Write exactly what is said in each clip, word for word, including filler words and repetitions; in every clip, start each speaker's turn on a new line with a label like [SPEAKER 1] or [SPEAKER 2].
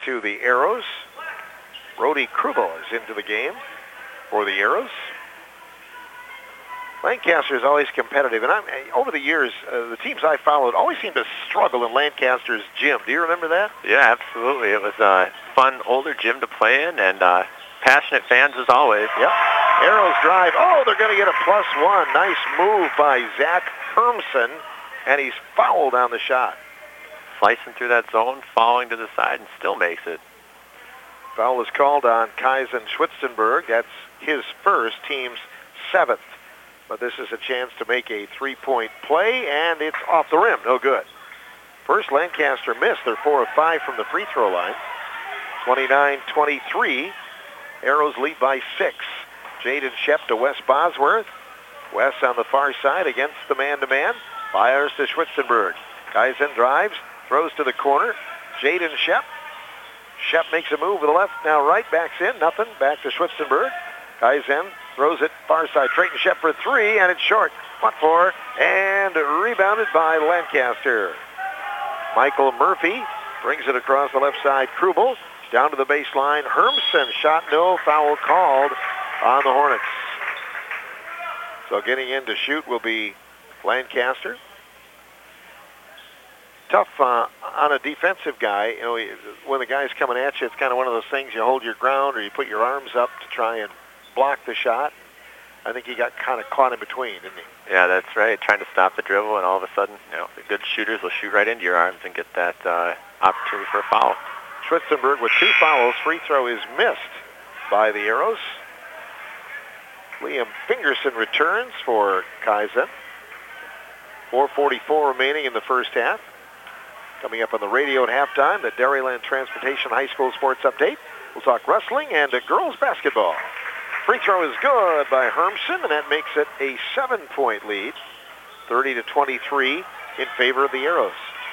[SPEAKER 1] to the Arrows. Brody Krubel is into the game for the Arrows. Lancaster is always competitive, and I'm, over the years, uh, the teams I followed always seem to struggle in Lancaster's gym. Do you remember that?
[SPEAKER 2] Yeah, absolutely. It was a fun, older gym to play in, and uh, passionate fans as always.
[SPEAKER 1] Yep. Arrows drive. Oh, they're going to get a plus one. Nice move by Zach Hermson, and he's fouled on the shot.
[SPEAKER 2] Slicing through that zone, falling to the side, and still makes it.
[SPEAKER 1] Foul is called on Kaizen Schwitzenberg. That's his first, team's seventh. But this is a chance to make a three-point play, and it's off the rim. No good. First, Lancaster missed. They're four of five from the free throw line. twenty-nine twenty-three. Arrows lead by six. Jaden Shep to Wes Bosworth. Wes on the far side against the man-to-man. Fires to Schwitzenberg. Kaizen drives, throws to the corner. Jaden Shep. Shep makes a move with the left, now right, backs in, nothing. Back to Schwitzenberg. Kaizen throws it far side. Trayton Shep for three, and it's short. Fought for, and rebounded by Lancaster. Michael Murphy brings it across the left side. Krubel down to the baseline. Hermson shot, no, foul called on the Hornets. So getting in to shoot will be Lancaster. Tough uh, on a defensive guy. You know, when the guy's coming at you, it's kind of one of those things. You hold your ground or you put your arms up to try and block the shot. I think he got kind of caught in between, didn't he?
[SPEAKER 2] Yeah, that's right. Trying to stop the dribble, and all of a sudden, you know, the good shooters will shoot right into your arms and get that uh, opportunity for a foul.
[SPEAKER 1] Schwitzenberg with two fouls. Free throw is missed by the Arrows. Liam Fingerson returns for Kaizen. four forty-four remaining in the first half. Coming up on the radio at halftime, the Dairyland Transportation High School Sports Update. We'll talk wrestling and uh, girls basketball. Free throw is good by Hermson, and that makes it a seven-point lead, thirty to twenty-three in favor of the Arrows.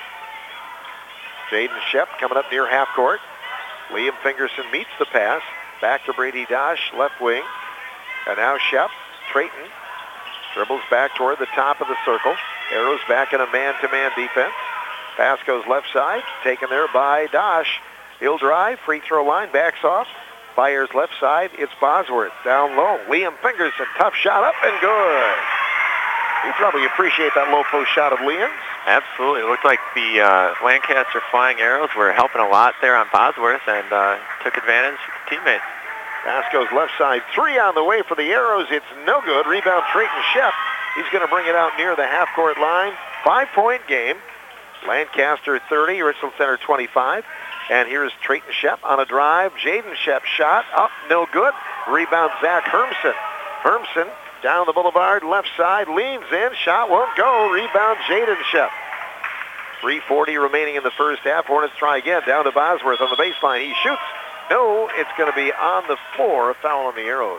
[SPEAKER 1] Jaden Shep coming up near half court. Liam Fingerson meets the pass. Back to Brady Dosh, left wing. And now Shep, Trayton, dribbles back toward the top of the circle. Arrows back in a man-to-man defense. Pass goes left side, taken there by Dosh. He'll drive, free throw line, backs off. Fires left side, it's Bosworth. Down low, Liam Fingerson, tough shot up and good. You probably appreciate that low post shot of Liam's.
[SPEAKER 2] Absolutely. It looked like the uh, Lancaster Flying Arrows were helping a lot there on Bosworth and uh, took advantage of the teammates.
[SPEAKER 1] Pass goes left side, three on the way for the Arrows. It's no good. Rebound, Trayton Shep. He's going to bring it out near the half-court line. Five-point game. Lancaster thirty, Richland Center twenty-five. And here's Trayton Shep on a drive. Jaden Shep shot up, no good. Rebound, Zach Hermson. Hermson down the boulevard, left side, leans in, shot won't go. Rebound, Jaden Shep. three forty remaining in the first half. Hornets try again, down to Bosworth on the baseline. He shoots. No, it's going to be on the floor. A foul on the Arrows.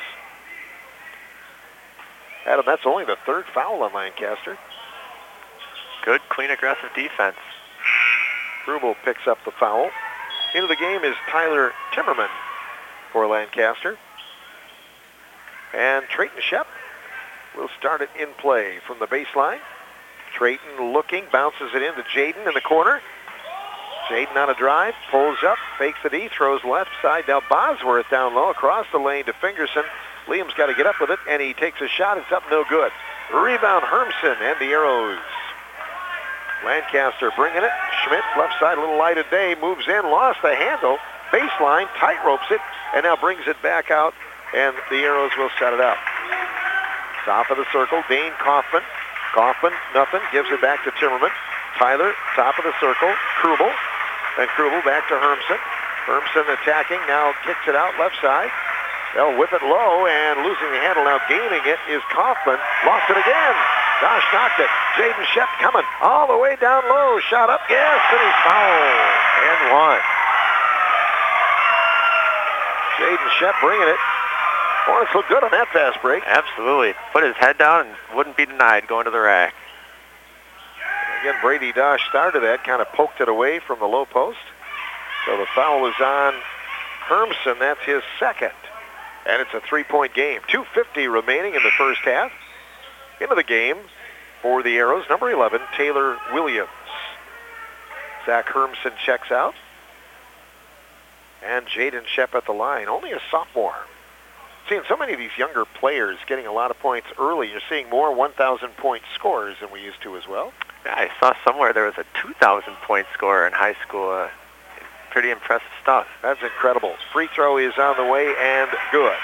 [SPEAKER 1] Adam, that's only the third foul on Lancaster.
[SPEAKER 2] Good, clean, aggressive defense.
[SPEAKER 1] Krubel picks up the foul. Into the game is Tyler Timmerman for Lancaster. And Trayton Shep will start it in play from the baseline. Trayton looking, bounces it into Jaden in the corner. Jaden on a drive, pulls up, fakes the D, throws left side. Now Bosworth down low across the lane to Fingerson. Liam's got to get up with it, and he takes a shot. It's up, no good. Rebound, Hermson and the Arrows. Lancaster bringing it. Schmidt, left side, a little light of day, moves in, lost the handle. Baseline, tight ropes it, and now brings it back out, and the Arrows will set it up. Top of the circle, Dane Kaufman. Kaufman, nothing, gives it back to Timmerman. Tyler, top of the circle, Krubel. And Krubel back to Hermson. Hermson attacking, now kicks it out left side. They'll whip it low, and losing the handle, now gaining it is Kaufman. Lost it again. Dosh knocked it. Jaden Shep coming all the way down low. Shot up, yes, and he's fouled. And one. Jaden Shep bringing it. Hornets look good on that fast break.
[SPEAKER 2] Absolutely. Put his head down and wouldn't be denied going to the rack.
[SPEAKER 1] Again, Brady Dosh started that, kind of poked it away from the low post. So the foul is on Hermson. That's his second. And it's a three-point game. two fifty remaining in the first half. Into the game for the Arrows, number eleven, Taylor Williams. Zach Hermson checks out. And Jaden Shep at the line, only a sophomore. Seeing so many of these younger players getting a lot of points early. You're seeing more one thousand point scorers than we used to as well.
[SPEAKER 2] Yeah, I saw somewhere there was a two thousand point scorer in high school. Uh, pretty impressive stuff.
[SPEAKER 1] That's incredible. Free throw is on the way and good.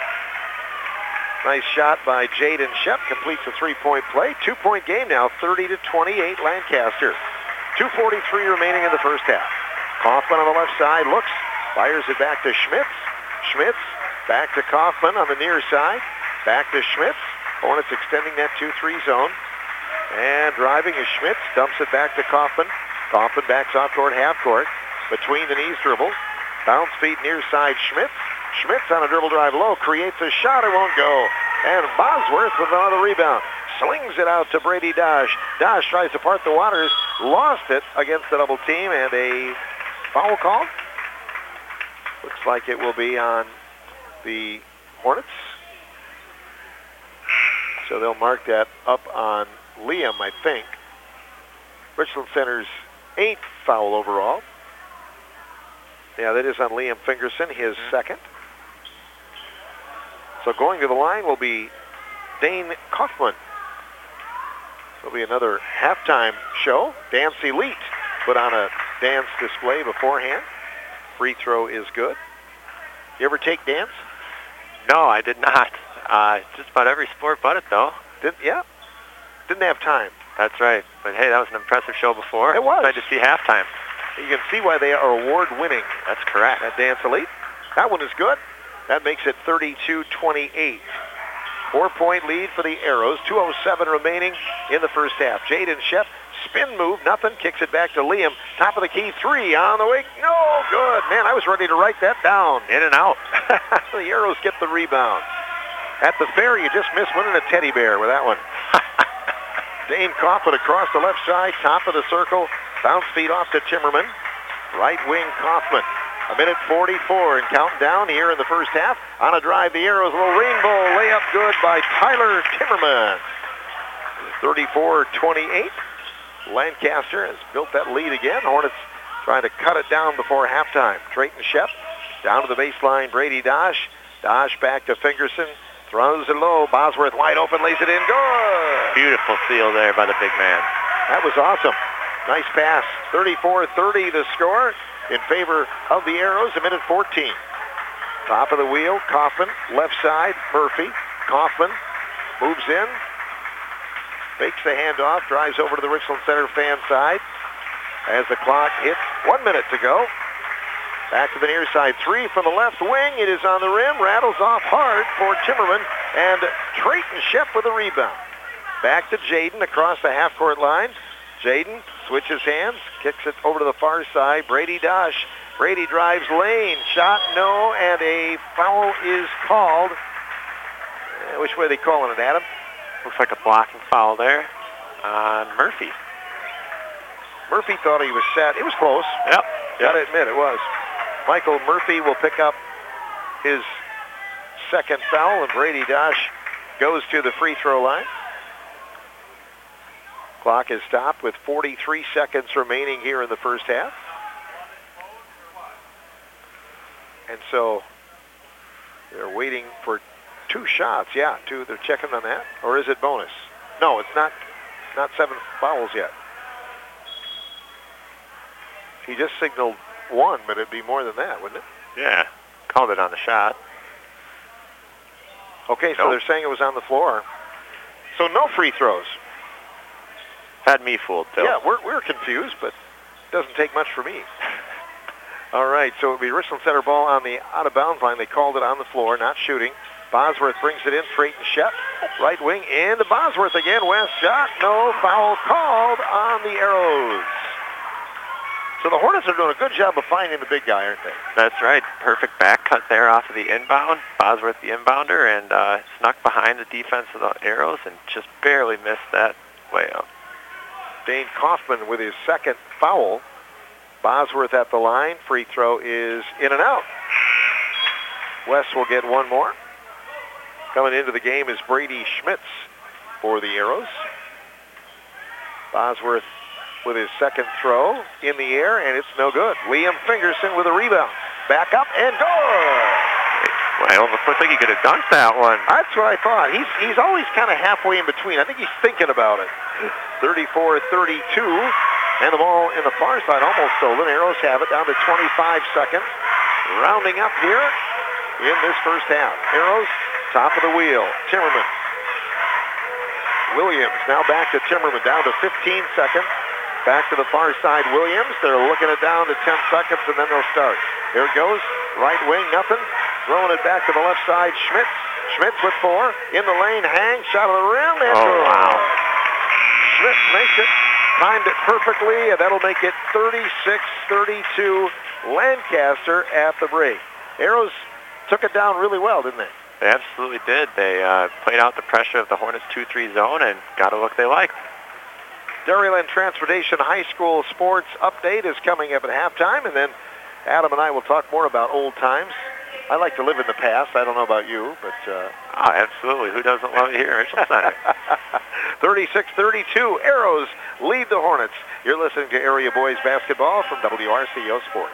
[SPEAKER 1] Nice shot by Jaden Shep. Completes a three-point play. Two-point game now, thirty to twenty-eight Lancaster. two forty-three remaining in the first half. Kaufman on the left side looks, fires it back to Schmitz. Schmitz back to Kaufman on the near side. Back to Schmitz. Hornets extending that two three zone. And driving is Schmitz. Dumps it back to Kaufman. Kaufman backs off toward half court. Between the knees dribble. Bounce feet near side Schmitz. Schmitz on a dribble drive low. Creates a shot. It won't go. And Bosworth with another rebound. Slings it out to Brady Dosh. Dosh tries to part the waters. Lost it against the double team. And a foul call. Looks like it will be on the Hornets. So they'll mark that up on Liam, I think. Richland Center's eighth foul overall. Yeah, that is on Liam Fingerson, his second. So going to the line will be Dane Kaufman. It'll be another halftime show. Dance Elite put on a dance display beforehand. Free throw is good. You ever take dance?
[SPEAKER 2] No, I did not. Uh, just about every sport but it, though.
[SPEAKER 1] Did, yeah. Didn't have time.
[SPEAKER 2] That's right. But, hey, that was an impressive show before.
[SPEAKER 1] It was.
[SPEAKER 2] Excited to see halftime.
[SPEAKER 1] You can see why they are award-winning.
[SPEAKER 2] That's correct.
[SPEAKER 1] At Dance Elite. That one is good. That makes it thirty-two twenty-eight. Four-point lead for the Arrows. two oh seven remaining in the first half. Jaden Shep, spin move, nothing. Kicks it back to Liam. Top of the key, three on the way. No good. Man, I was ready to write that down.
[SPEAKER 2] In and out.
[SPEAKER 1] The Arrows get the rebound. At the fair, you just missed winning a teddy bear with that one. Dane Kaufman across the left side, top of the circle. Bounce feed off to Timmerman. Right wing Kaufman. A minute forty-four and counting down here in the first half. On a drive, the Arrows, a little rainbow layup good by Tyler Timmerman. thirty-four twenty-eight. Lancaster has built that lead again. Hornets trying to cut it down before halftime. Drayton Shep down to the baseline. Brady Dosh. Dosh back to Fingerson. Throws it low. Bosworth wide open, lays it in. Good.
[SPEAKER 2] Beautiful steal there by the big man.
[SPEAKER 1] That was awesome. Nice pass. thirty-four thirty the score in favor of the Arrows. A minute fourteen. Top of the wheel. Kaufman. Left side. Murphy. Kaufman moves in. Fakes the handoff. Drives over to the Richland Center fan side. As the clock hits one minute to go. Back to the near side. Three from the left wing. It is on the rim. Rattles off hard for Timmerman. And Drayton Shep with a rebound. Back to Jaden across the half-court line. Jaden switches hands. Kicks it over to the far side. Brady Dosh. Brady drives lane. Shot no. And a foul is called. Uh, which way are they calling it, Adam?
[SPEAKER 2] Looks like a blocking foul there on Murphy.
[SPEAKER 1] Murphy thought he was set. It was close.
[SPEAKER 2] Yep.
[SPEAKER 1] Gotta admit, it was. Michael Murphy will pick up his second foul, and Brady Dosh goes to the free throw line. Clock is stopped with forty-three seconds remaining here in the first half. And so they're waiting for two shots. Yeah, two. They're checking on that. Or is it bonus? No, it's not, not seven fouls yet. He just signaled one, but it'd be more than that, wouldn't it?
[SPEAKER 2] Yeah, called it on the shot.
[SPEAKER 1] Okay, so
[SPEAKER 2] nope.
[SPEAKER 1] They're saying it was on the floor. So no free throws.
[SPEAKER 2] Had me fooled, Phil.
[SPEAKER 1] Yeah, we're, we're confused, but it doesn't take much for me. All right, so it'll be Richland Center ball on the out-of-bounds line. They called it on the floor, not shooting. Bosworth brings it in. Drayton Shep, right wing, and to Bosworth again. West shot, no foul called on the Arrows. So the Hornets are doing a good job of finding the big guy, aren't they?
[SPEAKER 2] That's right. Perfect back cut there off of the inbound. Bosworth the inbounder, and uh, snuck behind the defense of the Arrows and just barely missed that layup.
[SPEAKER 1] Dane Kaufman with his second foul. Bosworth at the line. Free throw is in and out. West will get one more. Coming into the game is Brady Schmitz for the Arrows. Bosworth with his second throw in the air, and it's no good. Liam Fingerson with a rebound. back up, and good!
[SPEAKER 2] Well, it looks like he could have dunked that one.
[SPEAKER 1] That's what I thought. He's he's always kind of halfway in between. I think he's thinking about it. thirty-four thirty-two, and the ball in the far side almost stolen. Arrows have it down to twenty-five seconds. Rounding up here in this first half. Arrows, top of the wheel. Timmerman. Williams now back to Timmerman, down to fifteen seconds. Back to the far side, Williams. They're looking it down to ten seconds, and then they'll start. Here it goes. Right wing, nothing. Throwing it back to the left side, Schmitz. Schmitz with four. In the lane, hang, shot of the rim, and
[SPEAKER 2] oh, wow.
[SPEAKER 1] Schmitz makes it. Timed it perfectly, and that'll make it thirty-six thirty-two Lancaster at the break. Arrows took it down really well, didn't they?
[SPEAKER 2] They absolutely did. They uh, played out the pressure of the Hornets two three zone and got a look they liked.
[SPEAKER 1] Dairyland Transportation High School Sports Update is coming up at halftime, and then Adam and I will talk more about old times. I like to live in the past. I don't know about you, but... Uh...
[SPEAKER 2] Oh, absolutely. Who doesn't love it here at Richland Center?
[SPEAKER 1] thirty-six thirty-two, Arrows lead the Hornets. You're listening to Area Boys Basketball from W R C O Sports.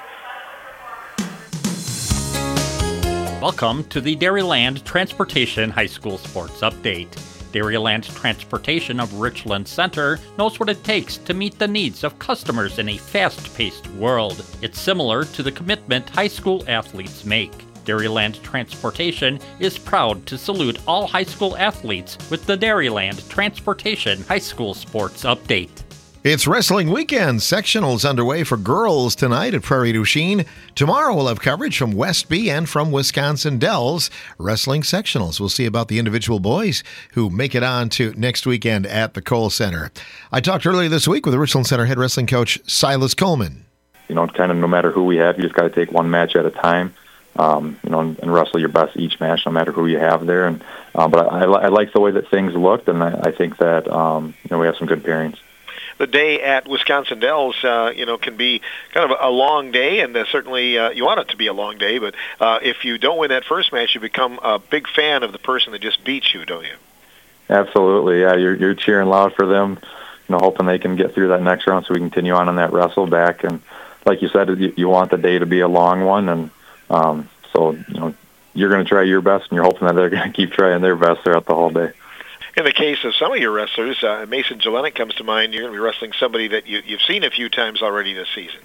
[SPEAKER 3] Welcome to the Dairyland Transportation High School Sports Update. Dairyland Transportation of Richland Center knows what it takes to meet the needs of customers in a fast-paced world. It's similar to the commitment high school athletes make. Dairyland Transportation is proud to salute all high school athletes with the Dairyland Transportation High School Sports Update.
[SPEAKER 4] It's wrestling weekend. Sectionals underway for girls tonight at Prairie du Chien. Tomorrow we'll have coverage from Westby and from Wisconsin Dells. Wrestling sectionals. We'll see about the individual boys who make it on to next weekend at the Kohl Center. I talked earlier this week with the Richland Center head wrestling coach Silas Coleman.
[SPEAKER 5] You know, kind of no matter who we have, you just got to take one match at a time. Um, you know, and, and wrestle your best each match, no matter who you have there. And um, but I, I, I like the way that things looked, and I, I think that um, you know we have some good pairings.
[SPEAKER 1] The day at Wisconsin Dells, uh, you know, can be kind of a long day, and uh, certainly uh, you want it to be a long day. But uh, if you don't win that first match, you become a big fan of the person that just beats you, don't you?
[SPEAKER 5] Absolutely, yeah. You're you're cheering loud for them, you know, hoping they can get through that next round so we continue on in that wrestle back. And like you said, you, you want the day to be a long one, and um, so you know you're going to try your best, and you're hoping that they're going to keep trying their best throughout the whole day.
[SPEAKER 1] In the case of some of your wrestlers, uh, Mason Jelenic comes to mind. You're going to be wrestling somebody that you, you've seen a few times already this season.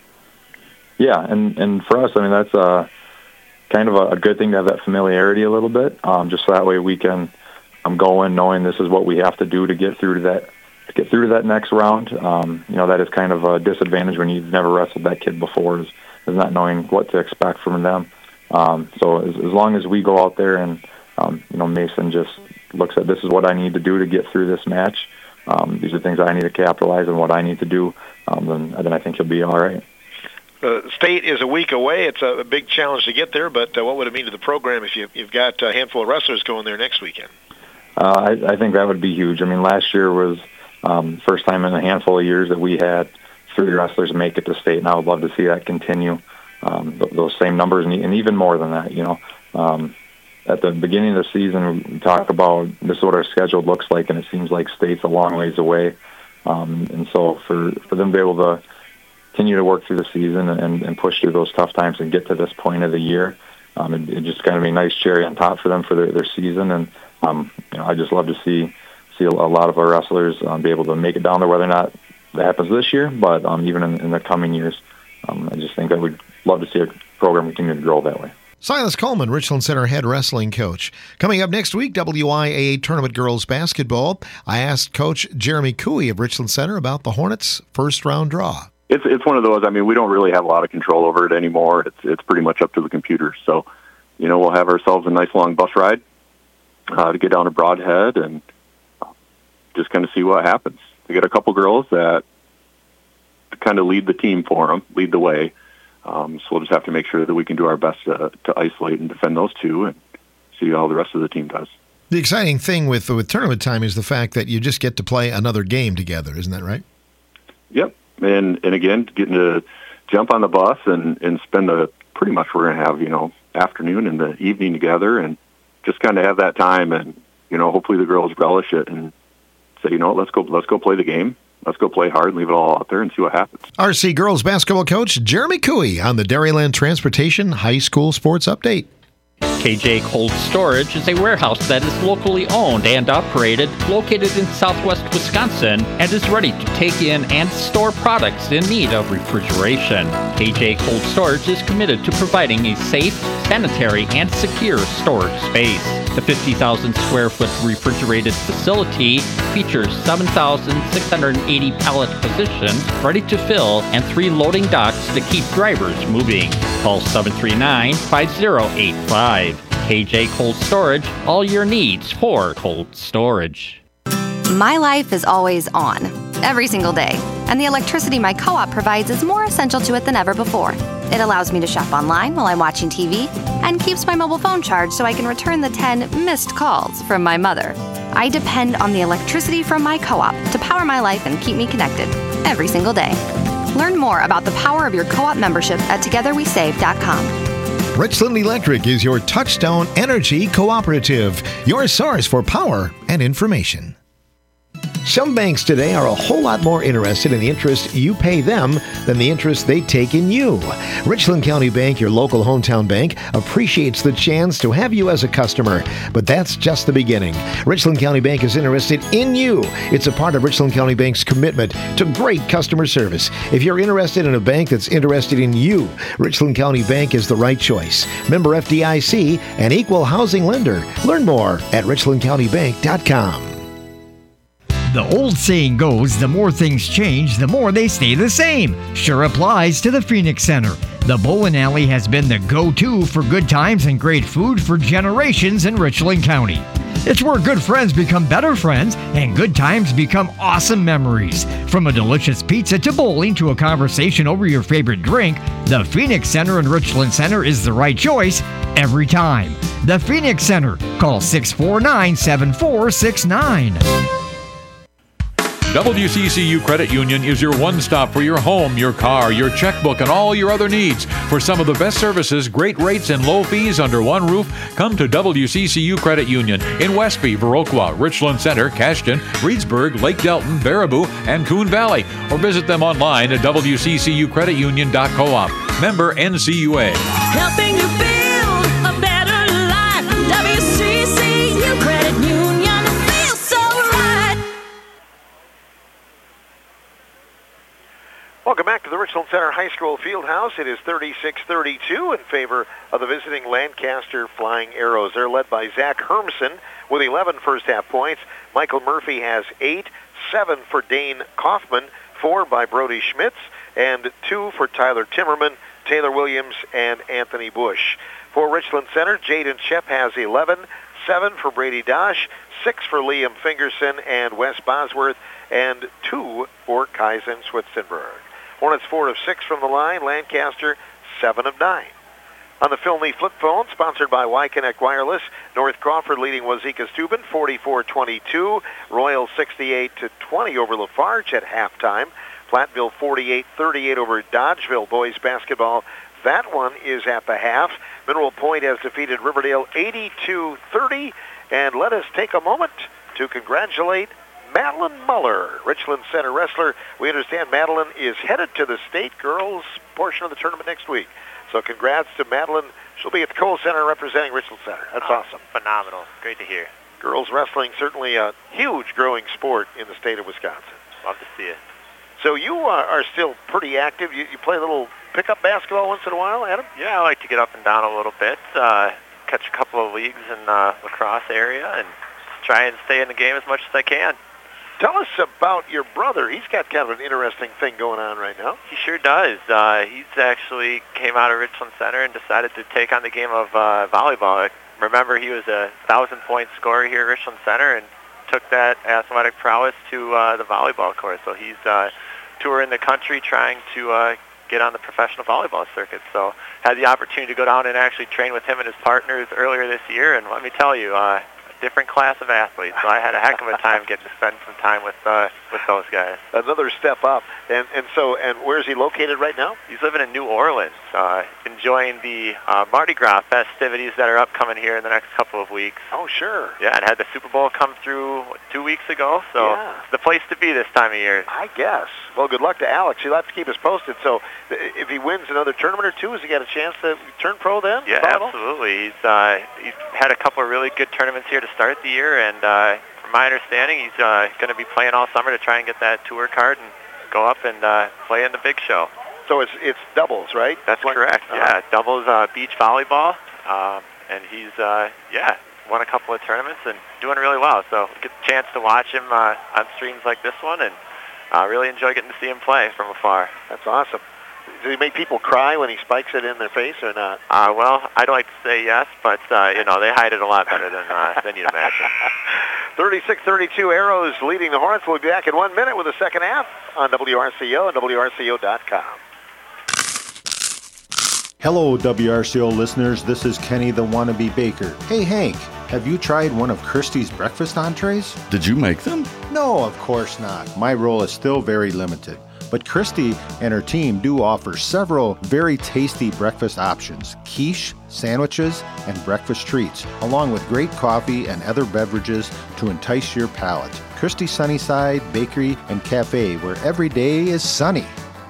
[SPEAKER 5] Yeah, and, and for us, I mean, that's uh, kind of a, a good thing to have that familiarity a little bit, um, just so that way we can um, go in knowing this is what we have to do to get through to that to get through to that next round. Um, you know, that is kind of a disadvantage when you've never wrestled that kid before, is, is not knowing what to expect from them. Um, so as, as long as we go out there and, um, you know, Mason just looks at this is what I need to do to get through this match. Um, these are things I need to capitalize on, what I need to do. Um, then, then I think he'll be all right.
[SPEAKER 1] The state is a week away. It's a, a big challenge to get there, but uh, what would it mean to the program if you, you've got a handful of wrestlers going there next weekend?
[SPEAKER 5] Uh, I, I think that would be huge. I mean, last year was um, first time in a handful of years that we had three wrestlers make it to state, and I would love to see that continue. Um, th- those same numbers, and, and even more than that, you know. Um, At the beginning of the season, we talk about this is what our schedule looks like, and it seems like state's a long ways away. Um, and so for, for them to be able to continue to work through the season and, and push through those tough times and get to this point of the year, um, it, it just kind of be a nice cherry on top for them for their, their season. And um, you know, I just love to see see a, a lot of our wrestlers um, be able to make it down there, whether or not that happens this year, but um, even in, in the coming years. Um, I just think that we'd love to see a program continue to grow that way.
[SPEAKER 4] Silas Coleman, Richland Center head wrestling coach. Coming up next week, W I A A Tournament Girls Basketball. I asked Coach Jeremy Cooey of Richland Center about the Hornets' first-round draw.
[SPEAKER 6] It's it's one of those, I mean, we don't really have a lot of control over it anymore. It's it's pretty much up to the computer. So, you know, we'll have ourselves a nice long bus ride uh, to get down to Broadhead and just kind of see what happens. We got a couple girls that kind of lead the team for them, lead the way. Um, so we'll just have to make sure that we can do our best to, to isolate and defend those two and see how the rest of the team does.
[SPEAKER 4] The exciting thing with with tournament time is the fact that you just get to play another game together. Isn't that right?
[SPEAKER 6] Yep. And and again, getting to jump on the bus and, and spend a pretty much we're going to have, you know, afternoon and the evening together and just kind of have that time and, you know, hopefully the girls relish it and say, you know, let's go let's go play the game let's go play hard and leave it all out there and see what happens.
[SPEAKER 4] R C girls basketball coach Jeremy Cooey on the Dairyland Transportation High School Sports Update.
[SPEAKER 3] K J Cold Storage is a warehouse that is locally owned and operated, located in southwest Wisconsin, and is ready to take in and store products in need of refrigeration. K J Cold Storage is committed to providing a safe, sanitary, and secure storage space. The fifty thousand square foot refrigerated facility features seven thousand six hundred eighty pallet positions ready to fill and three loading docks to keep drivers moving. Call seven three nine, five zero eight five. K J Cold Storage, all your needs for cold storage.
[SPEAKER 7] My life is always on, every single day, and the electricity my co-op provides is more essential to it than ever before. It allows me to shop online while I'm watching T V and keeps my mobile phone charged so I can return the ten missed calls from my mother. I depend on the electricity from my co-op to power my life and keep me connected every single day. Learn more about the power of your co-op membership at together we save dot com.
[SPEAKER 4] Richland Electric is your Touchstone Energy Cooperative, your source for power and information. Some banks today are a whole lot more interested in the interest you pay them than the interest they take in you. Richland County Bank, your local hometown bank, appreciates the chance to have you as a customer, but that's just the beginning. Richland County Bank is interested in you. It's a part of Richland County Bank's commitment to great customer service. If you're interested in a bank that's interested in you, Richland County Bank is the right choice. Member F D I C, an equal housing lender. Learn more at richland county bank dot com.
[SPEAKER 8] The old saying goes, the more things change, the more they stay the same. Sure applies to the Phoenix Center. The Bowling Alley has been the go-to for good times and great food for generations in Richland County. It's where good friends become better friends and good times become awesome memories. From a delicious pizza to bowling to a conversation over your favorite drink, the Phoenix Center in Richland Center is the right choice every time. The Phoenix Center. Call six four nine, seven four six nine.
[SPEAKER 9] W C C U Credit Union is your one-stop for your home, your car, your checkbook, and all your other needs. For some of the best services, great rates, and low fees under one roof, come to W C C U Credit Union in Westby, Viroqua, Richland Center, Cashton, Reedsburg, Lake Delton, Baraboo, and Coon Valley. Or visit them online at w c c u credit union dot coop. Member N C U A.
[SPEAKER 10] Helping you build a better life. W C C U Credit Union feels so right.
[SPEAKER 1] Welcome back to the Richland Center High School Fieldhouse. It is thirty-six thirty-two in favor of the visiting Lancaster Flying Arrows. They're led by Zach Hermson with eleven first-half points. Michael Murphy has eight, seven for Dane Kaufman, four by Brody Schmitz, and two for Tyler Timmerman, Taylor Williams, and Anthony Bush. For Richland Center, Jaden Shep has eleven, seven for Brady Dosh, six for Liam Fingerson and Wes Bosworth, and two for Kaizen Switzenberg. Hornets four of six from the line. Lancaster seven of nine. On the Philney flip phone, sponsored by Y-Connect Wireless, North Crawford leading Wazeeka Steuben forty-four twenty-two. Royal sixty-eight to twenty over Lafarge at halftime. Platteville forty-eight thirty-eight over Dodgeville boys basketball. That one is at the half. Mineral Point has defeated Riverdale eighty-two thirty. And let us take a moment to congratulate Madeline Muller, Richland Center wrestler. We understand Madeline is headed to the state girls portion of the tournament next week. So congrats to Madeline. She'll be at the Kohl Center representing Richland Center. That's
[SPEAKER 2] oh,
[SPEAKER 1] awesome.
[SPEAKER 2] Phenomenal. Great to hear.
[SPEAKER 1] Girls wrestling, certainly a huge growing sport in the state of Wisconsin.
[SPEAKER 2] Love to see it.
[SPEAKER 1] So you are, are still pretty active. You, you play a little pickup basketball once in a while, Adam?
[SPEAKER 2] Yeah, I like to get up and down a little bit, uh, catch a couple of leagues in the lacrosse area, and try and stay in the game as much as I can.
[SPEAKER 1] Tell us about your brother. He's got kind of an interesting thing going on right now.
[SPEAKER 2] He sure does. Uh, he's actually came out of Richland Center and decided to take on the game of uh, volleyball. Remember, he was a thousand-point scorer here at Richland Center and took that athletic prowess to uh, the volleyball court. So he's uh, touring the country trying to uh, get on the professional volleyball circuit. So had the opportunity to go down and actually train with him and his partners earlier this year. And let me tell you, uh, different class of athletes. So I had a heck of a time getting to spend some time with uh, with those guys.
[SPEAKER 1] Another step up. And and so and where is he located right now?
[SPEAKER 2] He's living in New Orleans, uh, enjoying the uh, Mardi Gras festivities that are upcoming here in the next couple of weeks.
[SPEAKER 1] Oh, sure.
[SPEAKER 2] Yeah, and had the Super Bowl come through what, two weeks ago, so
[SPEAKER 1] Yeah.
[SPEAKER 2] it's the place to be this time of year.
[SPEAKER 1] I guess. Well, good luck to Alex. He'll have to keep us posted. So th- if he wins another tournament or two, has he got a chance to turn pro then?
[SPEAKER 2] Yeah,
[SPEAKER 1] Follow?
[SPEAKER 2] absolutely. He's uh, he's had a couple of really good tournaments here to start the year, and uh, from my understanding, he's uh, going to be playing all summer to try and get that tour card and go up and uh, play in the big show.
[SPEAKER 1] So it's it's doubles, right?
[SPEAKER 2] That's
[SPEAKER 1] Like-
[SPEAKER 2] correct.
[SPEAKER 1] uh-huh.
[SPEAKER 2] Yeah, doubles uh, beach volleyball, um, and he's uh, yeah won a couple of tournaments and doing really well. So get the chance to watch him uh, on streams like this one, and uh, really enjoy getting to see him play from afar.
[SPEAKER 1] That's awesome. Does he make people cry when he spikes it in their face or not?
[SPEAKER 2] Uh, well, I'd like to say yes, but uh, you know they hide it a lot better than uh, than you'd imagine.
[SPEAKER 1] thirty-six thirty-two Arrows leading the Hornets. We'll be back in one minute with the second half on W R C O and W R C O dot com.
[SPEAKER 11] Hello, W R C O listeners. This is Kenny the Wannabe Baker. Hey, Hank, have you tried one of Christie's breakfast entrees?
[SPEAKER 12] Did you make them?
[SPEAKER 11] No, of course not. My role is still very limited. But Christie and her team do offer several very tasty breakfast options, quiche, sandwiches, and breakfast treats, along with great coffee and other beverages to entice your palate. Christie Sunnyside Bakery and Cafe, where every day is sunny.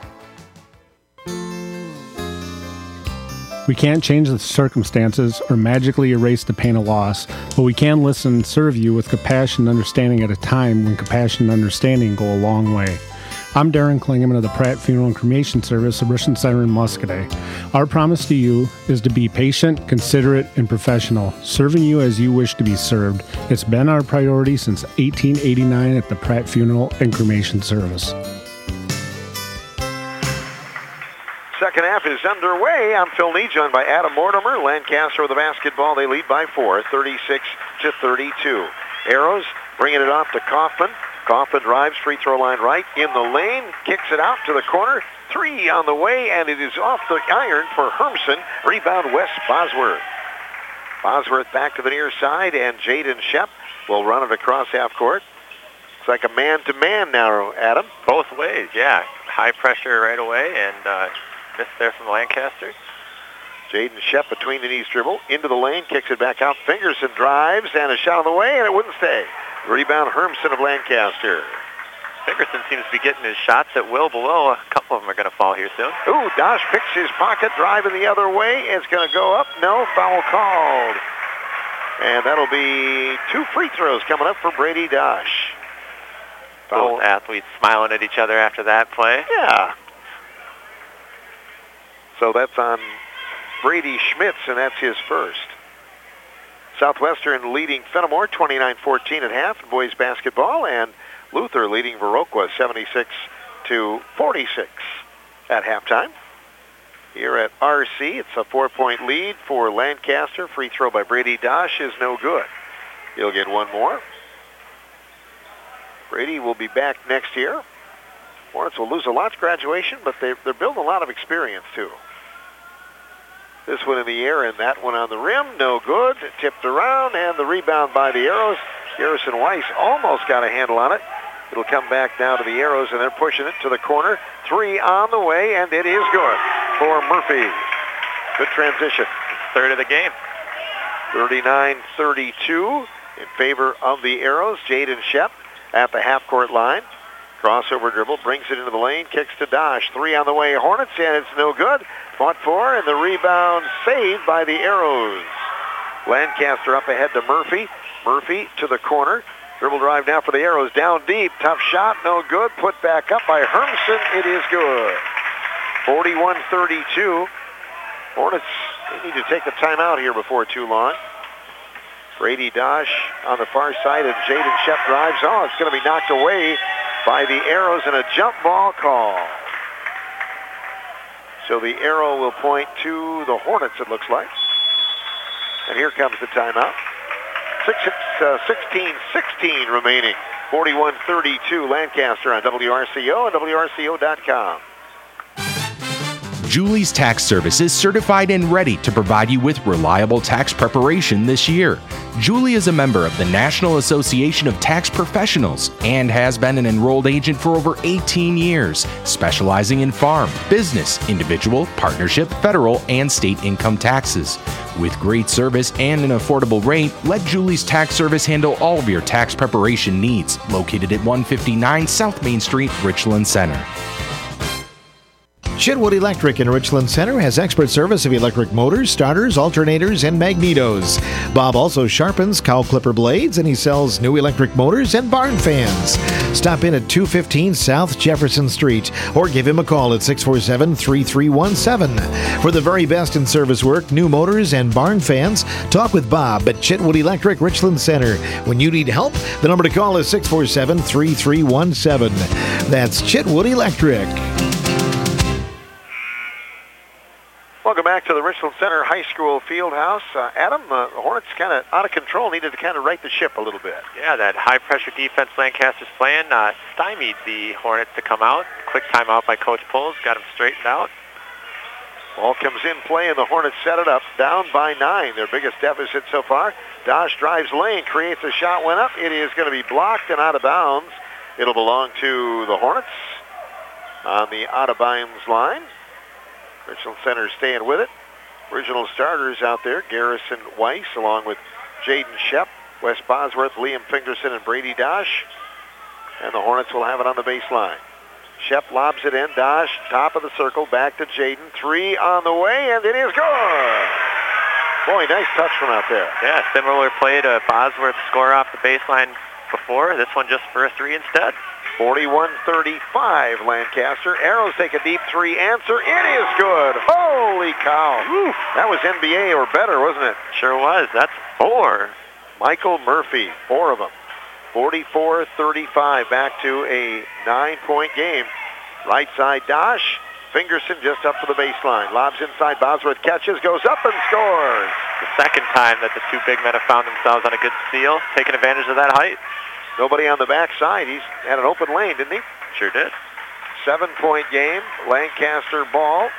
[SPEAKER 13] We can't change the circumstances or magically erase the pain of loss, but we can listen and serve you with compassion and understanding at a time when compassion and understanding go a long way. I'm Darren Klingman of the Pratt Funeral and Cremation Service of Richland Center in Muscadet. Our promise to you is to be patient, considerate, and professional, serving you as you wish to be served. It's been our priority since eighteen eighty-nine at the Pratt Funeral and Cremation Service.
[SPEAKER 1] Second half is underway. I'm Phil Nee, joined by Adam Mortimer. Lancaster with the basketball. They lead by four, thirty-six to thirty-two. Arrows bringing it off to Kaufman. Kaufman drives, free throw line right, in the lane, kicks it out to the corner. Three on the way, and it is off the iron for Hermson. Rebound, Wes Bosworth. Bosworth back to the near side, and Jaden Shep will run it across half court. It's like a man-to-man now, Adam.
[SPEAKER 2] Both ways, yeah. High pressure right away, and uh, missed there from Lancaster.
[SPEAKER 1] Jaden Shep between the knees dribble, into the lane, kicks it back out. Fingerson drives, and a shot on the way, and it wouldn't stay. Rebound, Hermson of Lancaster.
[SPEAKER 2] Fingerson seems to be getting his shots at will below. A couple of them are going to fall here soon.
[SPEAKER 1] Ooh, Dosh picks his pocket, driving the other way. It's going to go up. No, foul called. And that'll be two free throws coming up for Brady Dosh.
[SPEAKER 2] Both athletes smiling at each other after that play.
[SPEAKER 1] Yeah. So that's on Brady Schmitz, and that's his first. Southwestern leading Fenimore twenty-nine fourteen at half in boys basketball, and Luther leading Viroqua seventy-six to forty-six at halftime. Here at R C, it's a four-point lead for Lancaster. Free throw by Brady Dosh is no good. He'll get one more. Brady will be back next year. Hornets will lose a lot's graduation, but they're, they're building a lot of experience, too. This one in the air and that one on the rim. No good. Tipped around, and the rebound by the Arrows. Garrison Weiss almost got a handle on it. It'll come back now to the Arrows, and they're pushing it to the corner. Three on the way, and it is good for Murphy. Good transition.
[SPEAKER 2] Third of the game.
[SPEAKER 1] thirty-nine thirty-two in favor of the Arrows. Jaden Shep at the half-court line. Crossover dribble, brings it into the lane, kicks to Dosh. Three on the way, Hornets, and it's no good. Fought for, and the rebound saved by the Arrows. Lancaster up ahead to Murphy. Murphy to the corner. Dribble drive now for the Arrows. Down deep, tough shot, no good. Put back up by Hermson, it is good. forty-one thirty-two. Hornets, they need to take a timeout here before too long. Brady Dosh on the far side, and Jaden Shep drives. Oh, it's going to be knocked away by the Arrows, and a jump ball call. So the arrow will point to the Hornets, it looks like. And here comes the timeout. sixteen sixteen remaining. forty-one thirty-two Lancaster on W R C O and W R C O dot com.
[SPEAKER 12] Julie's Tax Service is certified and ready to provide you with reliable tax preparation this year. Julie is a member of the National Association of Tax Professionals and has been an enrolled agent for over eighteen years, specializing in farm, business, individual, partnership, federal, and state income taxes. With great service and an affordable rate, let Julie's Tax Service handle all of your tax preparation needs. Located at one fifty-nine South Main Street, Richland Center.
[SPEAKER 4] Chitwood Electric in Richland Center has expert service of electric motors, starters, alternators, and magnetos. Bob also sharpens cow clipper blades, and he sells new electric motors and barn fans. Stop in at two fifteen South Jefferson Street or give him a call at six four seven, three three one seven. For the very best in service work, new motors, and barn fans, talk with Bob at Chitwood Electric Richland Center. When you need help, the number to call is six four seven, three three one seven. That's Chitwood Electric.
[SPEAKER 1] Welcome back to the Richland Center High School Fieldhouse. Uh, Adam, uh, the Hornets kind of out of control, needed to kind of right the ship a little bit.
[SPEAKER 2] Yeah, that high-pressure defense Lancaster's playing uh, stymied the Hornets to come out. Quick timeout by Coach Poles, got them straightened out.
[SPEAKER 1] Ball comes in play, and the Hornets set it up, down by nine, their biggest deficit so far. Dosh drives lane, creates a shot, went up. It is going to be blocked and out of bounds. It'll belong to the Hornets on the out-of-bounds line. Richland Center staying with it. Original starters out there, Garrison Weiss, along with Jaden Shep, Wes Bosworth, Liam Fingerson, and Brady Dosh. And the Hornets will have it on the baseline. Shep lobs it in. Dosh, top of the circle, back to Jaden. Three on the way, and it is good. Boy, nice touch from out there.
[SPEAKER 2] Yeah, similar play to Bosworth's score off the baseline before. This one just for a three instead.
[SPEAKER 1] forty-one thirty-five Lancaster. Arrows take a deep three answer. It is good. Holy cow. Woo. That was N B A or better, wasn't it?
[SPEAKER 2] Sure was. That's four.
[SPEAKER 1] Michael Murphy, four of them. forty-four thirty-five, back to a nine-point game. Right side Dosh. Fingerson just up to the baseline. Lobs inside. Bosworth catches, goes up and scores.
[SPEAKER 2] The second time that the two big men have found themselves on a good steal, taking advantage of that height.
[SPEAKER 1] Nobody on the backside. He's had an open lane, didn't he?
[SPEAKER 2] Sure did.
[SPEAKER 1] Seven-point game. Lancaster ball.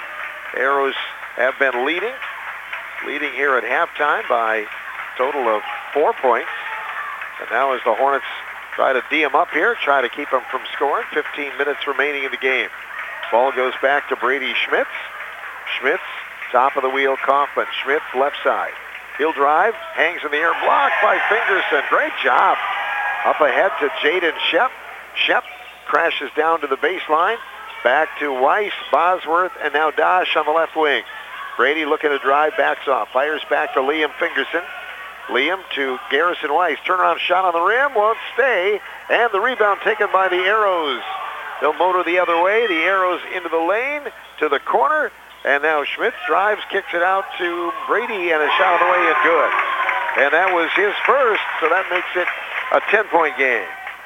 [SPEAKER 1] Arrows have been leading. Leading here at halftime by a total of four points. And now as the Hornets try to D them up here, try to keep them from scoring. fifteen minutes remaining in the game. Ball goes back to Brady Schmitz. Schmitz, top of the wheel, Kaufman. Schmitz, left side. He'll drive, hangs in the air, blocked by Fingerson. Great job. Up ahead to Jaden Shep. Shep crashes down to the baseline. Back to Weiss, Bosworth, and now Dosh on the left wing. Brady looking to drive, backs off. Fires back to Liam Fingerson. Liam to Garrison Weiss. Turnaround shot on the rim, won't stay. And the rebound taken by the Arrows. They'll motor the other way. The Arrows into the lane, to the corner. And now Schmitz drives, kicks it out to Brady, and a shot on the way and good. And that was his first, so that makes it a ten-point game.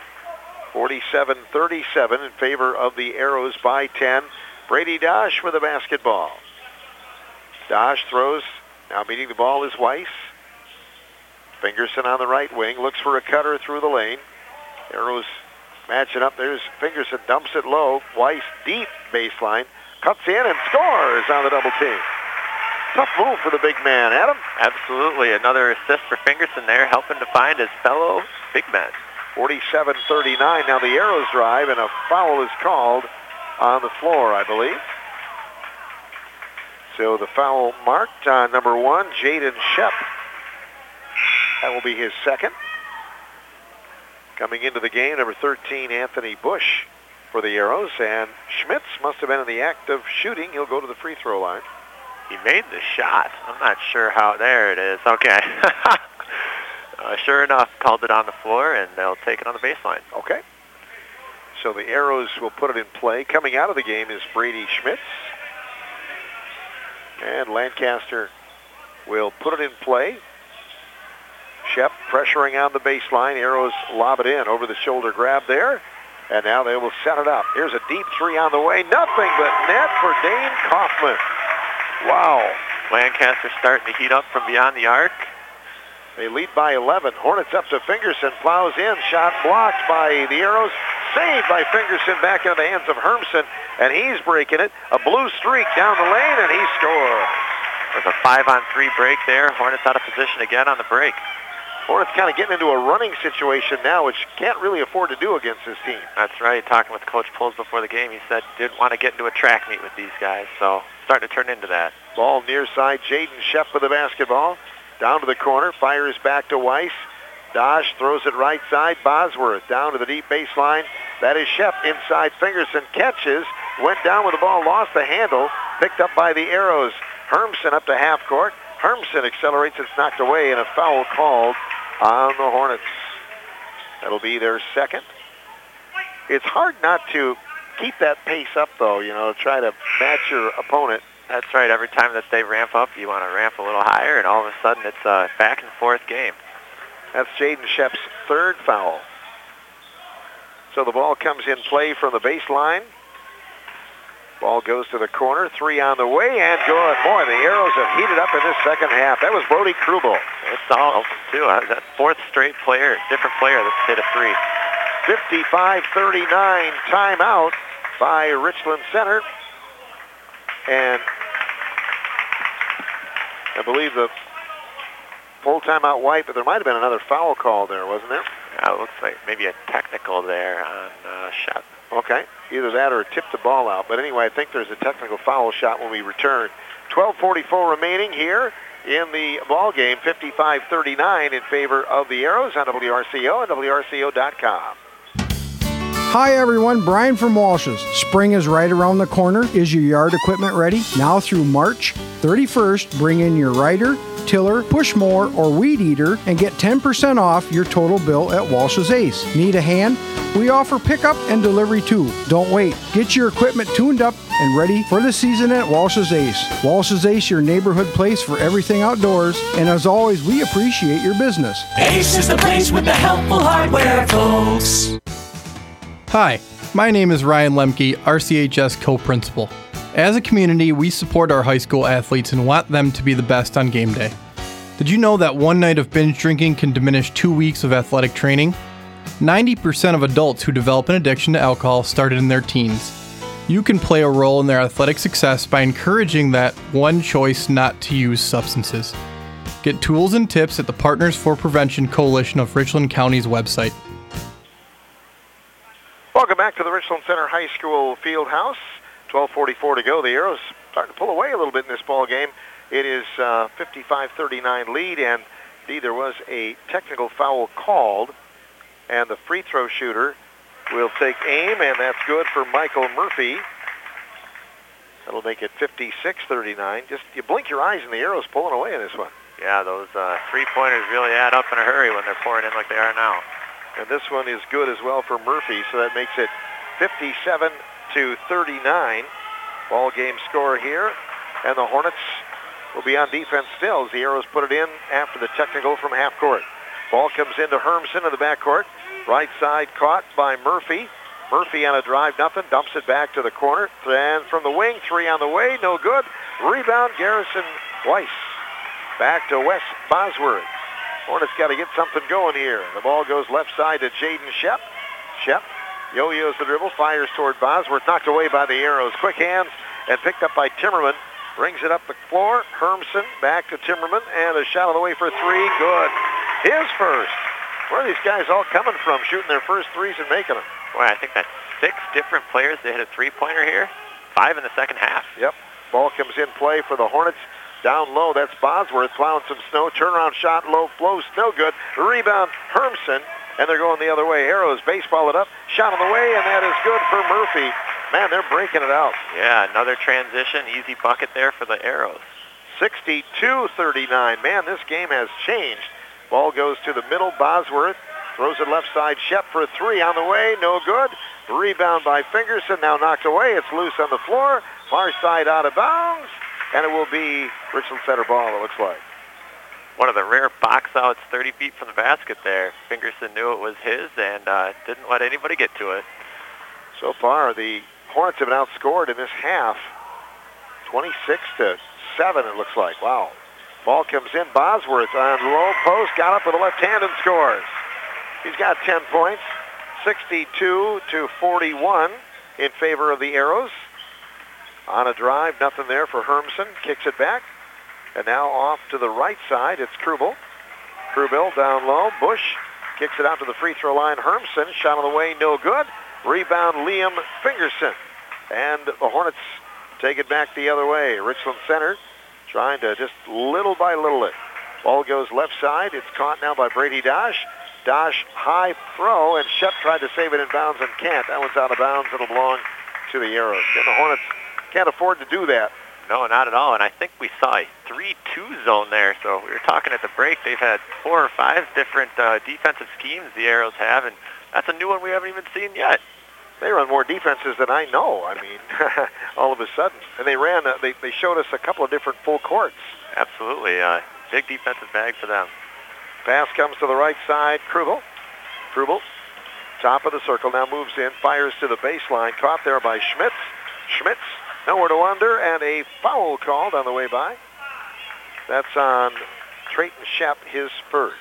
[SPEAKER 1] forty-seven thirty-seven in favor of the Arrows by ten. Brady Dosh with the basketball. Dosh throws. Now meeting the ball is Weiss. Fingerson on the right wing. Looks for a cutter through the lane. Arrows matching up. There's Fingerson. Dumps it low. Weiss deep baseline. Cuts in and scores on the double team. Tough move for the big man. Adam?
[SPEAKER 2] Absolutely. Another assist for Fingerson there, helping to find his fellow big men.
[SPEAKER 1] forty-seven thirty-nine. Now the Arrows drive, and a foul is called on the floor, I believe. So the foul marked on number one, Jaden Shep. That will be his second. Coming into the game, number thirteen, Anthony Bush for the Arrows. And Schmitz must have been in the act of shooting. He'll go to the free throw line.
[SPEAKER 2] He made the shot. I'm not sure how. There it is. Okay. uh, sure enough, called it on the floor, and they'll take it on the baseline.
[SPEAKER 1] Okay. So the Arrows will put it in play. Coming out of the game is Brady Schmitz. And Lancaster will put it in play. Shep pressuring on the baseline. Arrows lob it in over the shoulder grab there. And now they will set it up. Here's a deep three on the way. Nothing but net for Dane Kaufman. Wow.
[SPEAKER 2] Lancaster starting to heat up from beyond the arc.
[SPEAKER 1] They lead by eleven. Hornets up to Fingerson. Plows in. Shot blocked by the Arrows. saved by Fingerson back into the hands of Hermson, and he's breaking it. A blue streak down the lane, and he scores.
[SPEAKER 2] There's a five-on-three break there. Hornets out of position again on the break.
[SPEAKER 1] Hornets kind of getting into a running situation now, which can't really afford to do against this team.
[SPEAKER 2] That's right. Talking with Coach Pulls before the game, he said didn't want to get into a track meet with these guys, so starting to turn into that.
[SPEAKER 1] Ball near side, Jaden Shep with the basketball. Down to the corner, fires back to Weiss. Dosh throws it right side, Bosworth down to the deep baseline. That is Shep inside. Fingerson catches, went down with the ball, lost the handle, picked up by the Arrows. Hermson up to half court. Hermson accelerates, it's knocked away, and a foul called on the Hornets. That'll be their second. It's hard not to keep that pace up, though, you know, try to match your opponent.
[SPEAKER 2] That's right. Every time that they ramp up, you want to ramp a little higher, and all of a sudden it's a back and forth game.
[SPEAKER 1] That's Jaden Shep's third foul. So the ball comes in play from the baseline. Ball goes to the corner, three on the way, and good. Boy, the Arrows have heated up in this second half. That was Brody Krubel.
[SPEAKER 2] It's all, too. That fourth straight player, different player that's hit a three.
[SPEAKER 1] fifty-five thirty-nine timeout by Richland Center. And I believe the full timeout white, but there might have been another foul call there, wasn't there?
[SPEAKER 2] Yeah, it looks like maybe a technical there on uh, Shep.
[SPEAKER 1] Okay, either that or tip the ball out. But anyway, I think there's a technical foul shot when we return. twelve forty-four remaining here in the ball game. fifty-five thirty-nine in favor of the Arrows on W R C O and W R C O dot com.
[SPEAKER 14] Hi everyone, Brian from Walsh's. Spring is right around the corner. Is your yard equipment ready? Now through March thirty-first, bring in your rider, tiller, push mower, or weed eater and get ten percent off your total bill at Walsh's Ace. Need a hand? We offer pickup and delivery too. Don't wait. Get your equipment tuned up and ready for the season at Walsh's Ace. Walsh's Ace, your neighborhood place for everything outdoors. And as always, we appreciate your business.
[SPEAKER 10] Ace is the place with the helpful hardware, folks.
[SPEAKER 15] Hi, my name is Ryan Lemke, R C H S co-principal. As a community, we support our high school athletes and want them to be the best on game day. Did you know that one night of binge drinking can diminish two weeks of athletic training? ninety percent of adults who develop an addiction to alcohol started in their teens. You can play a role in their athletic success by encouraging that one choice not to use substances. Get tools and tips at the Partners for Prevention Coalition of Richland County's website.
[SPEAKER 1] Welcome back to the Richland Center High School field house. twelve forty-four to go. The Arrows starting to pull away a little bit in this ball game. It is uh, fifty-five thirty-nine lead, and indeed there was a technical foul called, and the free throw shooter will take aim, and that's good for Michael Murphy. That'll make it fifty-six thirty-nine. Just you blink your eyes, and the Arrows pulling away in this one.
[SPEAKER 2] Yeah, those uh, three-pointers really add up in a hurry when they're pouring in like they are now.
[SPEAKER 1] And this one is good as well for Murphy, so that makes it fifty-seven to thirty-nine. Ball game score here, and the Hornets will be on defense still as the Arrows put it in after the technical from half court. Ball comes into Hermson in the backcourt. Right side caught by Murphy. Murphy on a drive, nothing, dumps it back to the corner. And from the wing, three on the way, no good. Rebound, Garrison Weiss. Back to Wes Bosworth. Hornets got to get something going here. The ball goes left side to Jaden Shep. Shep yo-yos the dribble, fires toward Bosworth, knocked away by the Arrows. Quick hands and picked up by Timmerman. Brings it up the floor. Hermson back to Timmerman, and a shot on the way for three. Good. His first. Where are these guys all coming from, shooting their first threes and making them?
[SPEAKER 2] Boy, I think that's six different players that hit a three-pointer here. Five in the second half.
[SPEAKER 1] Yep. Ball comes in play for the Hornets. Down low, that's Bosworth plowing some snow. Turnaround shot, low flow, still good. Rebound, Hermson, and they're going the other way. Arrows baseball it up. Shot on the way, and that is good for Murphy. Man, they're breaking it out.
[SPEAKER 2] Yeah, another transition. Easy bucket there for the Arrows.
[SPEAKER 1] sixty-two thirty-nine. Man, this game has changed. Ball goes to the middle. Bosworth throws it left side. Shep for a three on the way. No good. Rebound by Fingerson. Now knocked away. It's loose on the floor. Far side out of bounds. And it will be Richland Center ball, it looks like.
[SPEAKER 2] One of the rare box outs thirty feet from the basket there. Fingerson knew it was his and uh, didn't let anybody get to it.
[SPEAKER 1] So far, the Hornets have been outscored in this half. twenty-six to seven, it looks like. Wow. Ball comes in. Bosworth on low post. Got up with the left hand and scores. He's got ten points. sixty-two to forty-one in favor of the Arrows. On a drive, nothing there for Hermsen. Kicks it back. And now off to the right side, it's Krubel. Krubel down low. Bush kicks it out to the free throw line. Hermsen, shot on the way, no good. Rebound, Liam Fingerson. And the Hornets take it back the other way. Richland Center trying to just little by little it. Ball goes left side. It's caught now by Brady Dosh. Dosh high throw, and Shep tried to save it in bounds and can't. That one's out of bounds. It'll belong to the Arrows. And the Hornets can't afford to do that.
[SPEAKER 2] No, not at all. And I think we saw a three two zone there. So we were talking at the break. They've had four or five different uh, defensive schemes the Arrows have, and that's a new one we haven't even seen yet.
[SPEAKER 1] They run more defenses than I know. I mean, all of a sudden. And they ran, uh, they, they showed us a couple of different full courts.
[SPEAKER 2] Absolutely. Uh, big defensive bag for them.
[SPEAKER 1] Pass comes to the right side. Krubel. Krubel, top of the circle, now moves in, fires to the baseline. Caught there by Schmitz. Schmitz, nowhere to under, and a foul called on the way by. That's on Trayton Shep, his first.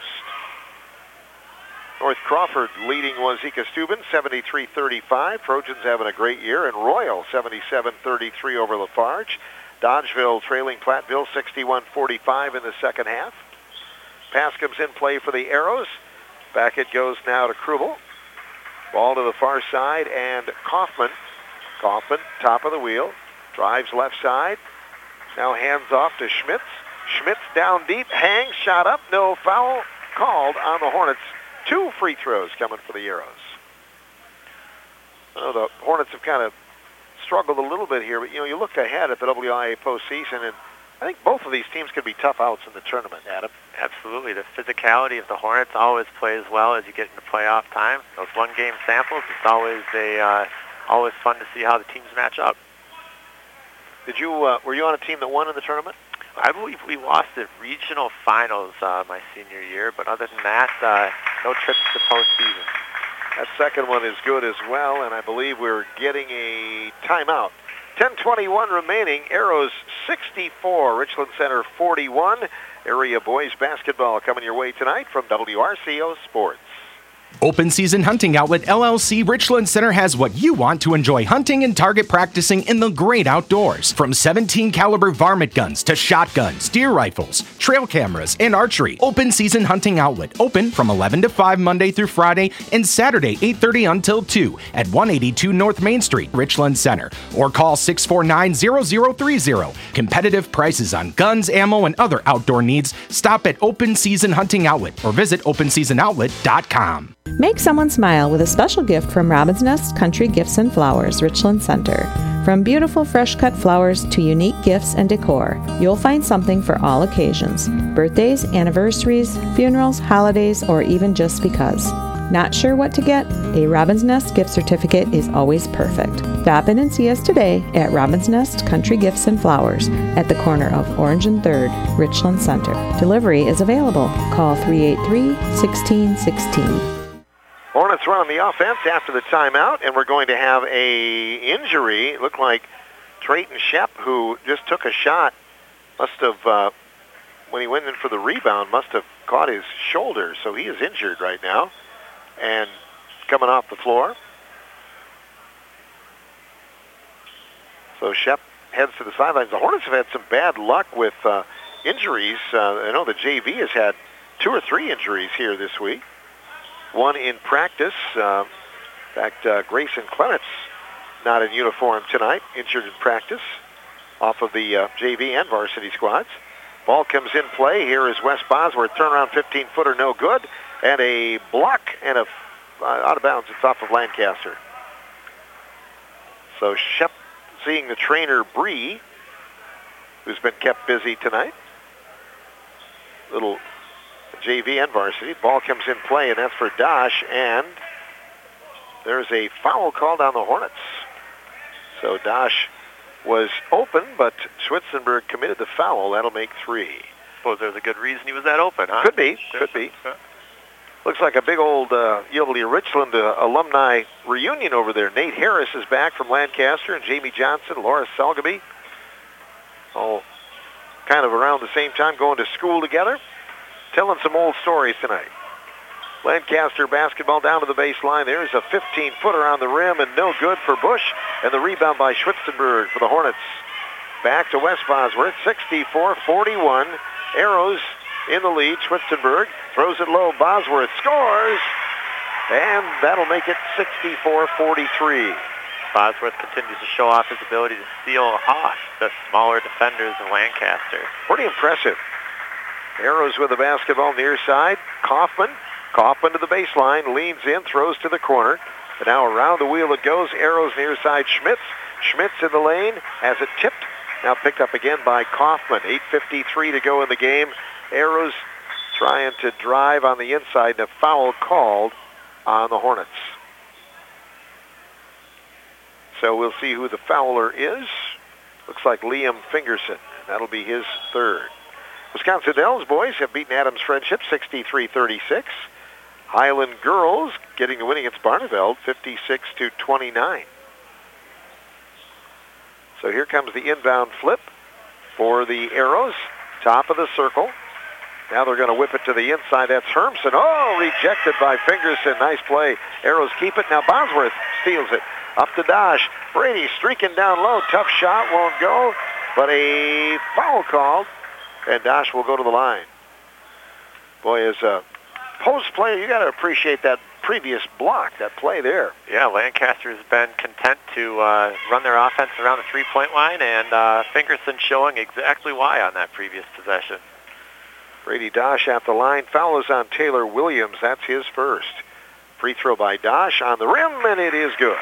[SPEAKER 1] North Crawford leading Wazeeka Steuben, seventy-three thirty-five. Trojans having a great year. And Royal, seventy-seven thirty-three over Lafarge. Dodgeville trailing Platteville, sixty-one forty-five in the second half. Pass comes in play for the Arrows. Back it goes now to Krubel. Ball to the far side, and Kaufman. Kaufman, top of the wheel. Drives left side. Now hands off to Schmitz. Schmitz down deep, hangs, shot up, no foul called on the Hornets. Two free throws coming for the Arrows. Oh, the Hornets have kind of struggled a little bit here, but you know, you look ahead at the W I A postseason, and I think both of these teams could be tough outs in the tournament, Adam.
[SPEAKER 2] Absolutely. The physicality of the Hornets always plays well as you get into playoff time. Those one-game samples, it's always a uh, always fun to see how the teams match up.
[SPEAKER 1] Did you uh, were you on a team that won in the tournament?
[SPEAKER 2] I believe we lost the regional finals uh, my senior year, but other than that, uh, no trips to postseason.
[SPEAKER 1] That second one is good as well, and I believe we're getting a timeout. ten twenty-one remaining. Arrows sixty-four, Richland Center forty-one. Area boys basketball coming your way tonight from W R C O Sports.
[SPEAKER 12] Open Season Hunting Outlet L L C Richland Center has what you want to enjoy hunting and target practicing in the great outdoors. From seventeen caliber varmint guns to shotguns, deer rifles, trail cameras, and archery. Open Season Hunting Outlet, open from eleven to five Monday through Friday and Saturday eight thirty until two at one eighty-two North Main Street, Richland Center. Or call six four nine, zero zero three zero. Competitive prices on guns, ammo, and other outdoor needs. Stop at Open Season Hunting Outlet or visit open season outlet dot com.
[SPEAKER 16] Make someone smile with a special gift from Robin's Nest Country Gifts and Flowers, Richland Center. From beautiful fresh-cut flowers to unique gifts and decor, you'll find something for all occasions. Birthdays, anniversaries, funerals, holidays, or even just because. Not sure what to get? A Robin's Nest gift certificate is always perfect. Stop in and see us today at Robin's Nest Country Gifts and Flowers at the corner of Orange and third, Richland Center. Delivery is available. Call three eight three, one six one six.
[SPEAKER 1] Hornets run on the offense after the timeout, and we're going to have a injury. It looked like Trayton Shep, who just took a shot, must have, uh, when he went in for the rebound, must have caught his shoulder, so he is injured right now and coming off the floor. So Shep heads to the sidelines. The Hornets have had some bad luck with uh, injuries. Uh, I know the J V has had two or three injuries here this week. One in practice. Uh, in fact, uh, Grayson Clements not in uniform tonight, injured in practice off of the uh, J V and varsity squads. Ball comes in play. Here is Wes Bosworth. Turnaround fifteen-footer, no good. And a block and a uh, out of bounds. It's off of Lancaster. So Shep seeing the trainer Bree, who's been kept busy tonight. Little J V and varsity. Ball comes in play, and that's for Dosh, and there's a foul called on the Hornets. So Dosh was open, but Schwitzenberg committed the foul. That'll make three.
[SPEAKER 2] Suppose there's a good reason he was that open, huh?
[SPEAKER 1] Could be, could be. Looks like a big old uh, U W Richland uh, alumni reunion over there. Nate Harris is back from Lancaster, and Jamie Johnson, Laura Selgaby, all kind of around the same time, going to school together. Telling some old stories tonight. Lancaster basketball down to the baseline. There's a fifteen-footer on the rim and no good for Bush. And the rebound by Schwitzenberg for the Hornets. Back to West Bosworth, sixty-four forty-one. Arrows in the lead. Schwitzenberg throws it low. Bosworth scores. And that'll make it sixty-four forty-three.
[SPEAKER 2] Bosworth continues to show off his ability to steal off the smaller defenders of Lancaster.
[SPEAKER 1] Pretty impressive. Arrows with the basketball near side. Kaufman. Kaufman to the baseline. Leans in. Throws to the corner. And now around the wheel it goes. Arrows near side. Schmitz. Schmitz in the lane. Has it tipped. Now picked up again by Kaufman. eight fifty-three to go in the game. Arrows trying to drive on the inside. And a foul called on the Hornets. So we'll see who the fouler is. Looks like Liam Fingerson. That'll be his third. Wisconsin Dells boys have beaten Adams Friendship sixty-three thirty-six. Highland girls getting the win against Barneveld fifty-six to twenty-nine. So here comes the inbound flip for the Arrows. Top of the circle. Now they're going to whip it to the inside. That's Hermson. Oh, rejected by Fingerson. Nice play. Arrows keep it. Now Bosworth steals it. Up to Dosh. Brady streaking down low. Tough shot. Won't go. But a foul called. And Dosh will go to the line. Boy, as a post player, you got to appreciate that previous block, that play there.
[SPEAKER 2] Yeah, Lancaster has been content to uh, run their offense around the three-point line, and uh, Fingerson showing exactly why on that previous possession.
[SPEAKER 1] Brady Dosh at the line. Foul is on Taylor Williams. That's his first. Free throw by Dosh on the rim, and it is good.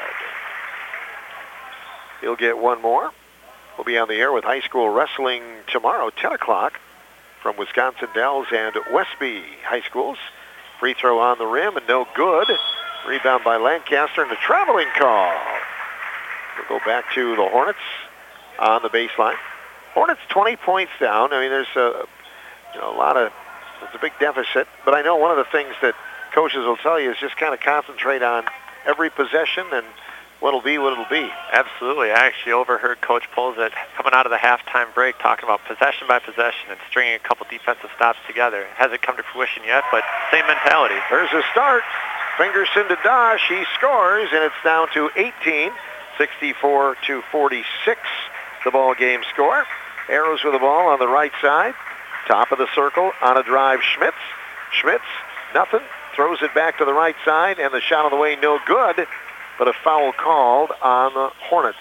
[SPEAKER 1] He'll get one more. We'll be on the air with high school wrestling tomorrow, ten o'clock, from Wisconsin Dells and Westby High Schools. Free throw on the rim, and no good. Rebound by Lancaster, and a traveling call. We'll go back to the Hornets on the baseline. Hornets twenty points down. I mean, there's a, you know, a lot of, it's a big deficit. But I know one of the things that coaches will tell you is just kind of concentrate on every possession and what'll be what it'll be.
[SPEAKER 2] Absolutely. I actually overheard Coach Polzett coming out of the halftime break talking about possession by possession and stringing a couple defensive stops together. Hasn't come to fruition yet, but same mentality.
[SPEAKER 1] There's a start. Fingerson to Dosh. He scores, and it's down to eighteen, sixty-four to forty-six, the ball game score. Arrows with the ball on the right side. Top of the circle on a drive, Schmitz. Schmitz, nothing. Throws it back to the right side, and the shot on the way, no good. But a foul called on the Hornets.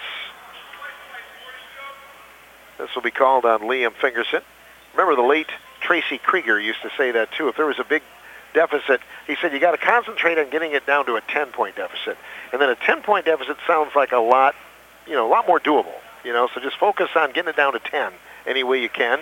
[SPEAKER 1] This will be called on Liam Fingerson. Remember the late Tracy Krieger used to say that too. If there was a big deficit, he said you got to concentrate on getting it down to a ten-point deficit. And then a ten-point deficit sounds like a lot, you know, a lot more doable. You know, so just focus on getting it down to ten any way you can.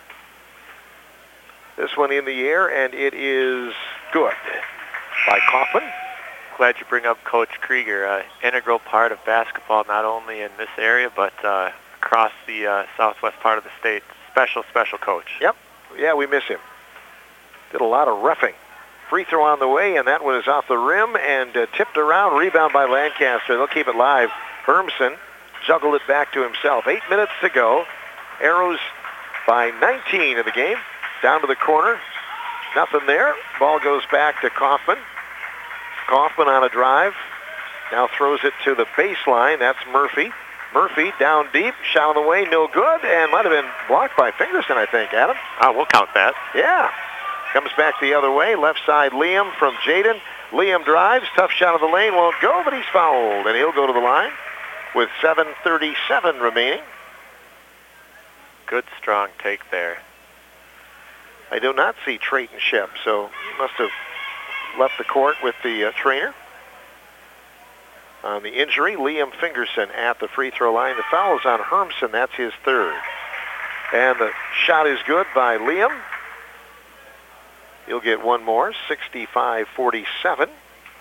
[SPEAKER 1] This one in the air, and it is good by Kaufman.
[SPEAKER 2] Glad you bring up Coach Krieger, an integral part of basketball, not only in this area, but uh, across the uh, southwest part of the state. Special, special coach.
[SPEAKER 1] Yep. Yeah, we miss him. Did a lot of roughing. Free throw on the way, and that one is off the rim and uh, tipped around. Rebound by Lancaster. They'll keep it live. Hermson juggled it back to himself. Eight minutes to go. Arrows by nineteen in the game. Down to the corner. Nothing there. Ball goes back to Kaufman. Kaufman on a drive. Now throws it to the baseline. That's Murphy. Murphy down deep. Shot on the way. No good. And might have been blocked by Fingerson, I think, Adam.
[SPEAKER 2] Oh, we'll count that.
[SPEAKER 1] Yeah. Comes back the other way. Left side Liam from Jaden. Liam drives. Tough shot of the lane. Won't go, but he's fouled. And he'll go to the line with seven thirty-seven remaining.
[SPEAKER 2] Good strong take there.
[SPEAKER 1] I do not see Trayton Shep, so he must have left the court with the uh, trainer. On the injury, Liam Fingerson at the free throw line. The foul is on Hermson. That's his third. And the shot is good by Liam. He'll get one more, sixty-five forty-seven.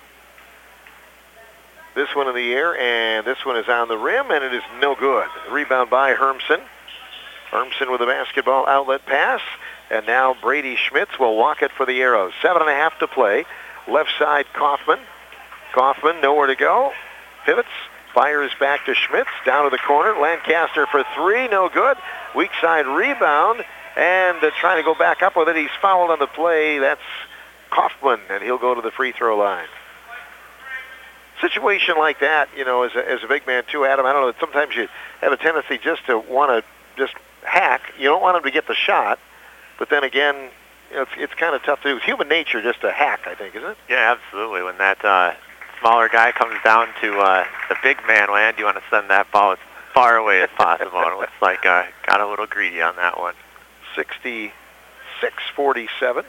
[SPEAKER 1] This one in the air, and this one is on the rim, and it is no good. Rebound by Hermson. Hermson with a basketball outlet pass. And now Brady Schmitz will walk it for the Arrows. Seven and a half to play. Left side, Kaufman. Kaufman, nowhere to go. Pivots, fires back to Schmitz. Down to the corner. Lancaster for three, no good. Weak side rebound. And uh, trying to go back up with it. He's fouled on the play. That's Kaufman, and he'll go to the free throw line. Situation like that, you know, as a, as a big man too, Adam, I don't know, sometimes you have a tendency just to want to just hack. You don't want him to get the shot, but then again, you know, it's, it's kind of tough to do. It's human nature just to hack, I think, isn't it?
[SPEAKER 2] Yeah, absolutely. When that uh, smaller guy comes down to uh, the big man land, you want to send that ball as far away as possible. And it looks like uh, got a little greedy on that one.
[SPEAKER 1] sixty-six forty-seven.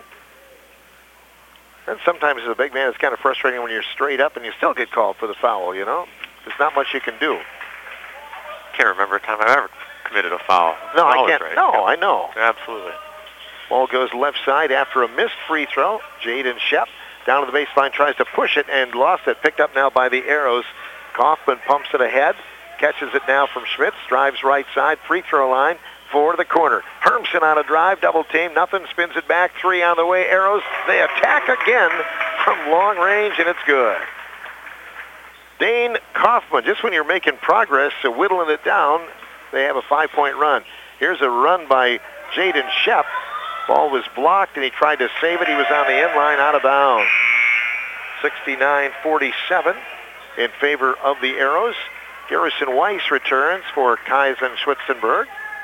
[SPEAKER 1] And sometimes as a big man, it's kind of frustrating when you're straight up and you still get called for the foul, you know? There's not much you can do.
[SPEAKER 2] Can't remember a time I've ever committed a foul.
[SPEAKER 1] No, I
[SPEAKER 2] Always
[SPEAKER 1] can't.
[SPEAKER 2] right.
[SPEAKER 1] No, I know.
[SPEAKER 2] Absolutely.
[SPEAKER 1] Ball goes left side after a missed free throw. Jaden Shep down to the baseline, tries to push it and lost it. Picked up now by the Arrows. Kaufman pumps it ahead, catches it now from Schmitz, drives right side, free throw line for the corner. Hermsen on a drive, double team, nothing, spins it back, three on the way. Arrows, they attack again from long range, and it's good. Dane Kaufman, just when you're making progress, so whittling it down, they have a five-point run. Here's a run by Jaden Shep. Ball was blocked, and he tried to save it. He was on the end line, out of bounds. sixty-nine forty-seven in favor of the Arrows. Garrison Weiss returns for Kaizen Schwitzenberg.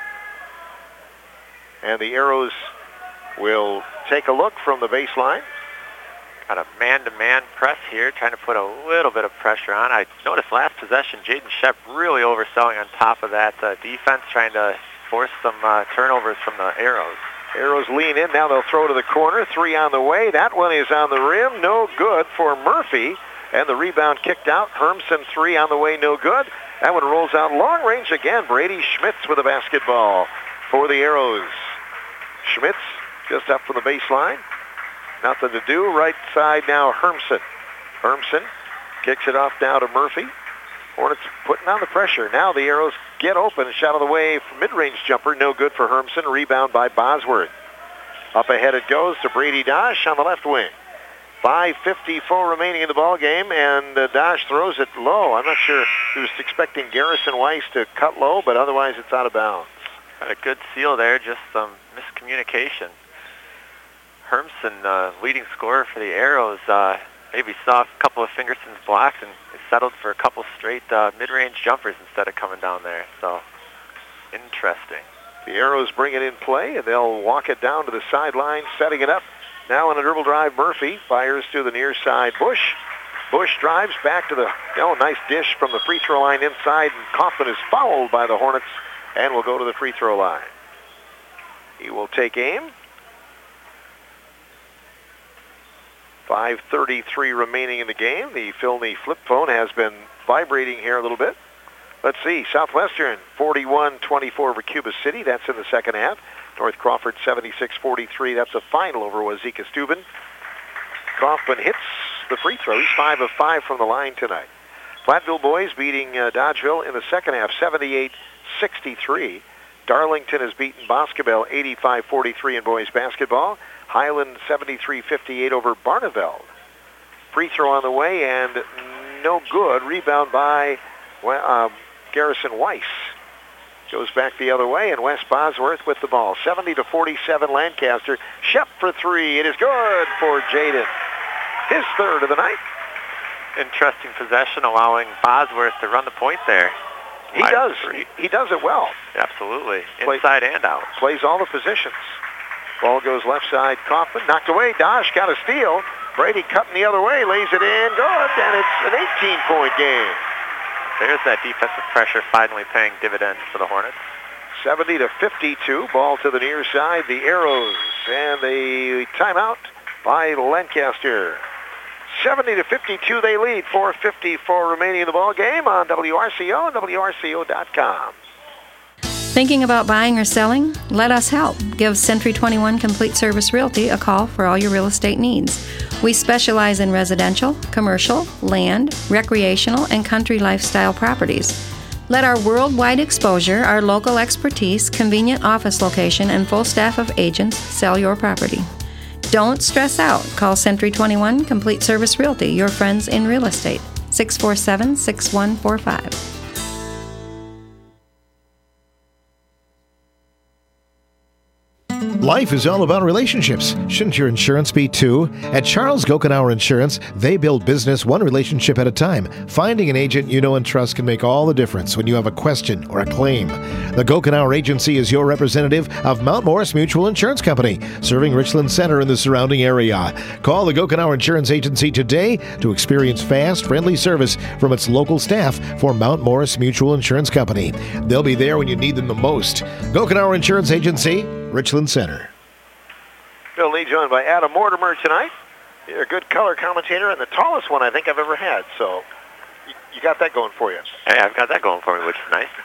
[SPEAKER 1] And the Arrows will take a look from the baseline.
[SPEAKER 2] Got a man-to-man press here, trying to put a little bit of pressure on. I noticed last possession, Jaden Shep really overselling on top of that uh, defense, trying to force some uh, turnovers from the Arrows.
[SPEAKER 1] Arrows lean in. Now they'll throw to the corner. Three on the way. That one is on the rim. No good for Murphy. And the rebound kicked out. Hermsen, three on the way. No good. That one rolls out long range again. Brady Schmitz with a basketball for the Arrows. Schmitz just up from the baseline. Nothing to do. Right side now, Hermsen. Hermsen kicks it off now to Murphy. Hornets putting on the pressure. Now the Arrows get open. Shot of the way from mid-range jumper. No good for Hermsen. Rebound by Bosworth. Up ahead it goes to Brady Dosh on the left wing. five fifty-four remaining in the ball game, and uh, Dosh throws it low. I'm not sure he was expecting Garrison Weiss to cut low, but otherwise it's out of bounds.
[SPEAKER 2] Got a good seal there, just some miscommunication. Hermsen, uh, leading scorer for the Arrows, uh, maybe saw a couple of Fingerson's blocks and settled for a couple straight uh, mid-range jumpers instead of coming down there. So, interesting.
[SPEAKER 1] The Arrows bring it in play, and they'll walk it down to the sideline, setting it up. Now on a dribble drive, Murphy fires to the near side. Bush. Bush drives back to the, oh, nice dish from the free throw line inside, and Kaufman is fouled by the Hornets and will go to the free throw line. He will take aim. five thirty-three remaining in the game. The Philney flip phone has been vibrating here a little bit. Let's see. Southwestern forty-one twenty-four over Cuba City. That's in the second half. North Crawford seventy-six forty-three. That's a final over Wazeeka Steuben. Kaufman hits the free throw. He's five of five from the line tonight. Platteville boys beating uh, Dodgeville in the second half, seventy-eight sixty-three. Darlington has beaten Boscobel eighty-five forty-three in boys basketball. Highland seventy-three fifty-eight over Barneveld. Free throw on the way and no good. Rebound by well, um, Garrison Weiss. Goes back the other way, and Wes Bosworth with the ball. seventy to forty-seven Lancaster. Shep for three. It is good for Jaden. His third of the night.
[SPEAKER 2] Interesting possession, allowing Bosworth to run the point there.
[SPEAKER 1] He does. He, he does it well.
[SPEAKER 2] Absolutely.
[SPEAKER 1] Play,
[SPEAKER 2] Inside and out.
[SPEAKER 1] Plays all the positions. Ball goes left side. Kaufman knocked away. Dosh got a steal. Brady cutting the other way. Lays it in. Good. And it's an eighteen-point game.
[SPEAKER 2] There's that defensive pressure finally paying dividends for the Hornets.
[SPEAKER 1] seventy to fifty-two. Ball to the near side. The Arrows. And the timeout by Lancaster. seventy to fifty-two they lead. four fifty-four remaining in the ball game on W R C O and W R C O dot com.
[SPEAKER 17] Thinking about buying or selling? Let us help. Give Century twenty-one Complete Service Realty a call for all your real estate needs. We specialize in residential, commercial, land, recreational, and country lifestyle properties. Let our worldwide exposure, our local expertise, convenient office location, and full staff of agents sell your property. Don't stress out. Call Century twenty-one Complete Service Realty, your friends in real estate. six four seven, six one four five.
[SPEAKER 4] Life Life is all about relationships. Shouldn't your insurance be too? At Charles Gokenauer Insurance, they build business one relationship at a time. Finding an agent you know and trust can make all the difference when you have a question or a claim. The Gokenauer Agency is your representative of Mount Morris Mutual Insurance Company, serving Richland Center and the surrounding area. Call the Gokenauer Insurance Agency today to experience fast, friendly service from its local staff for Mount Morris Mutual Insurance Company. They'll be there when you need them the most. Gokenauer Insurance Agency, Richland Center.
[SPEAKER 1] Bill Lee joined by Adam Mortimer tonight. You're a good color commentator and the tallest one I think I've ever had, so you, you got that going for you.
[SPEAKER 2] Hey, I've got that going for me, which is nice.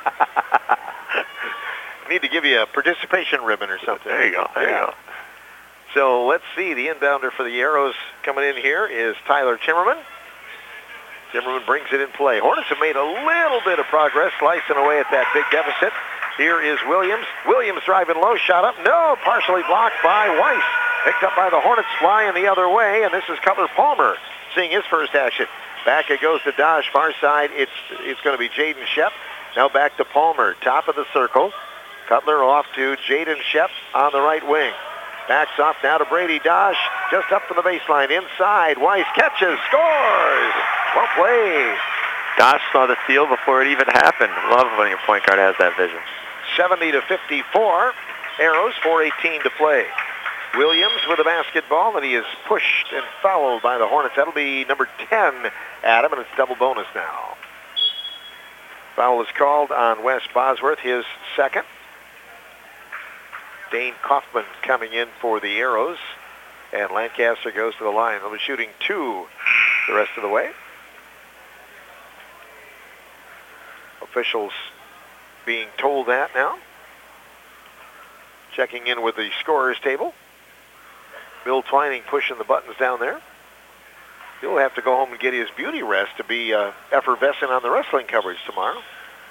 [SPEAKER 1] Need to give you a participation ribbon or something.
[SPEAKER 2] There you go. There
[SPEAKER 1] yeah.
[SPEAKER 2] you go.
[SPEAKER 1] So let's see. The inbounder for the Arrows coming in here is Tyler Timmerman. Timmerman brings it in play. Hornets have made a little bit of progress, slicing away at that big deficit. Here is Williams. Williams driving low, shot up. No, partially blocked by Weiss. Picked up by the Hornets, flying the other way, and this is Cutler Palmer seeing his first action. Back it goes to Dosh, far side. It's it's going to be Jaden Shep. Now back to Palmer, top of the circle. Cutler off to Jaden Shep on the right wing. Backs off now to Brady Dosh, just up from the baseline. Inside, Weiss catches, scores! Well played.
[SPEAKER 2] Dosh saw the steal before it even happened. Love when your point guard has that vision.
[SPEAKER 1] seventy to fifty-four. Arrows, four eighteen to play. Williams with a basketball, and he is pushed and fouled by the Hornets. That'll be number ten, Adam, and it's double bonus now. Foul is called on Wes Bosworth, his second. Dane Kaufman coming in for the Arrows, and Lancaster goes to the line. They'll be shooting two the rest of the way. Officials being told that now. Checking in with the scorer's table. Bill Twining pushing the buttons down there. He'll have to go home and get his beauty rest to be uh, effervescent on the wrestling coverage tomorrow.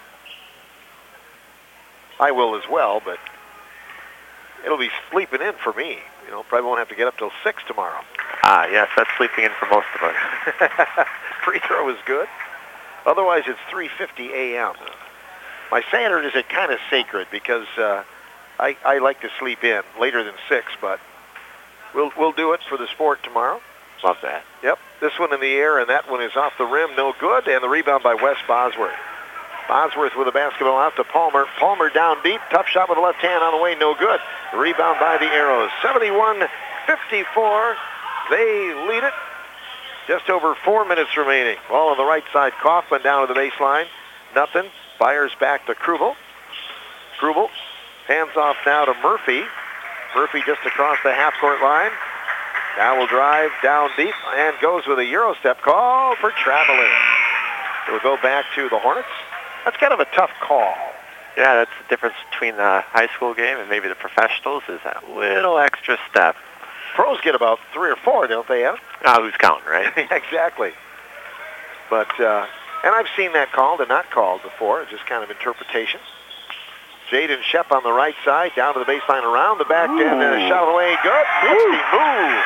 [SPEAKER 1] I will as well, but it'll be sleeping in for me. You know, probably won't have to get up till six tomorrow.
[SPEAKER 2] Ah, yes, that's sleeping in for most of us.
[SPEAKER 1] Free throw is good. Otherwise, it's three fifty a.m. My Saturdays are kind of sacred because uh, I, I like to sleep in later than six, but we'll we'll do it for the sport tomorrow.
[SPEAKER 2] Love that.
[SPEAKER 1] Yep, this one in the air, and that one is off the rim, no good, and the rebound by Wes Bosworth. Bosworth with the basketball out to Palmer. Palmer down deep, tough shot with the left hand on the way, no good. The rebound by the Arrows. seventy-one fifty-four, they lead it. Just over four minutes remaining. Ball on the right side, Kaufman down to the baseline. Nothing. Byers back to Krubel. Krubel hands off now to Murphy. Murphy just across the half-court line. Now will drive down deep and goes with a Euro step call for traveling. It will go back to the Hornets. That's kind of a tough call.
[SPEAKER 2] Yeah, that's the difference between the high school game and maybe the professionals is that little extra step.
[SPEAKER 1] Pros get about three or four, don't they, Evan?
[SPEAKER 2] Ah, who's counting, right?
[SPEAKER 1] Exactly. But, uh, and I've seen that called and not called before. It's just kind of interpretation. Jaden Shep on the right side, down to the baseline, around the back end, and a shot away. Good. fifty move.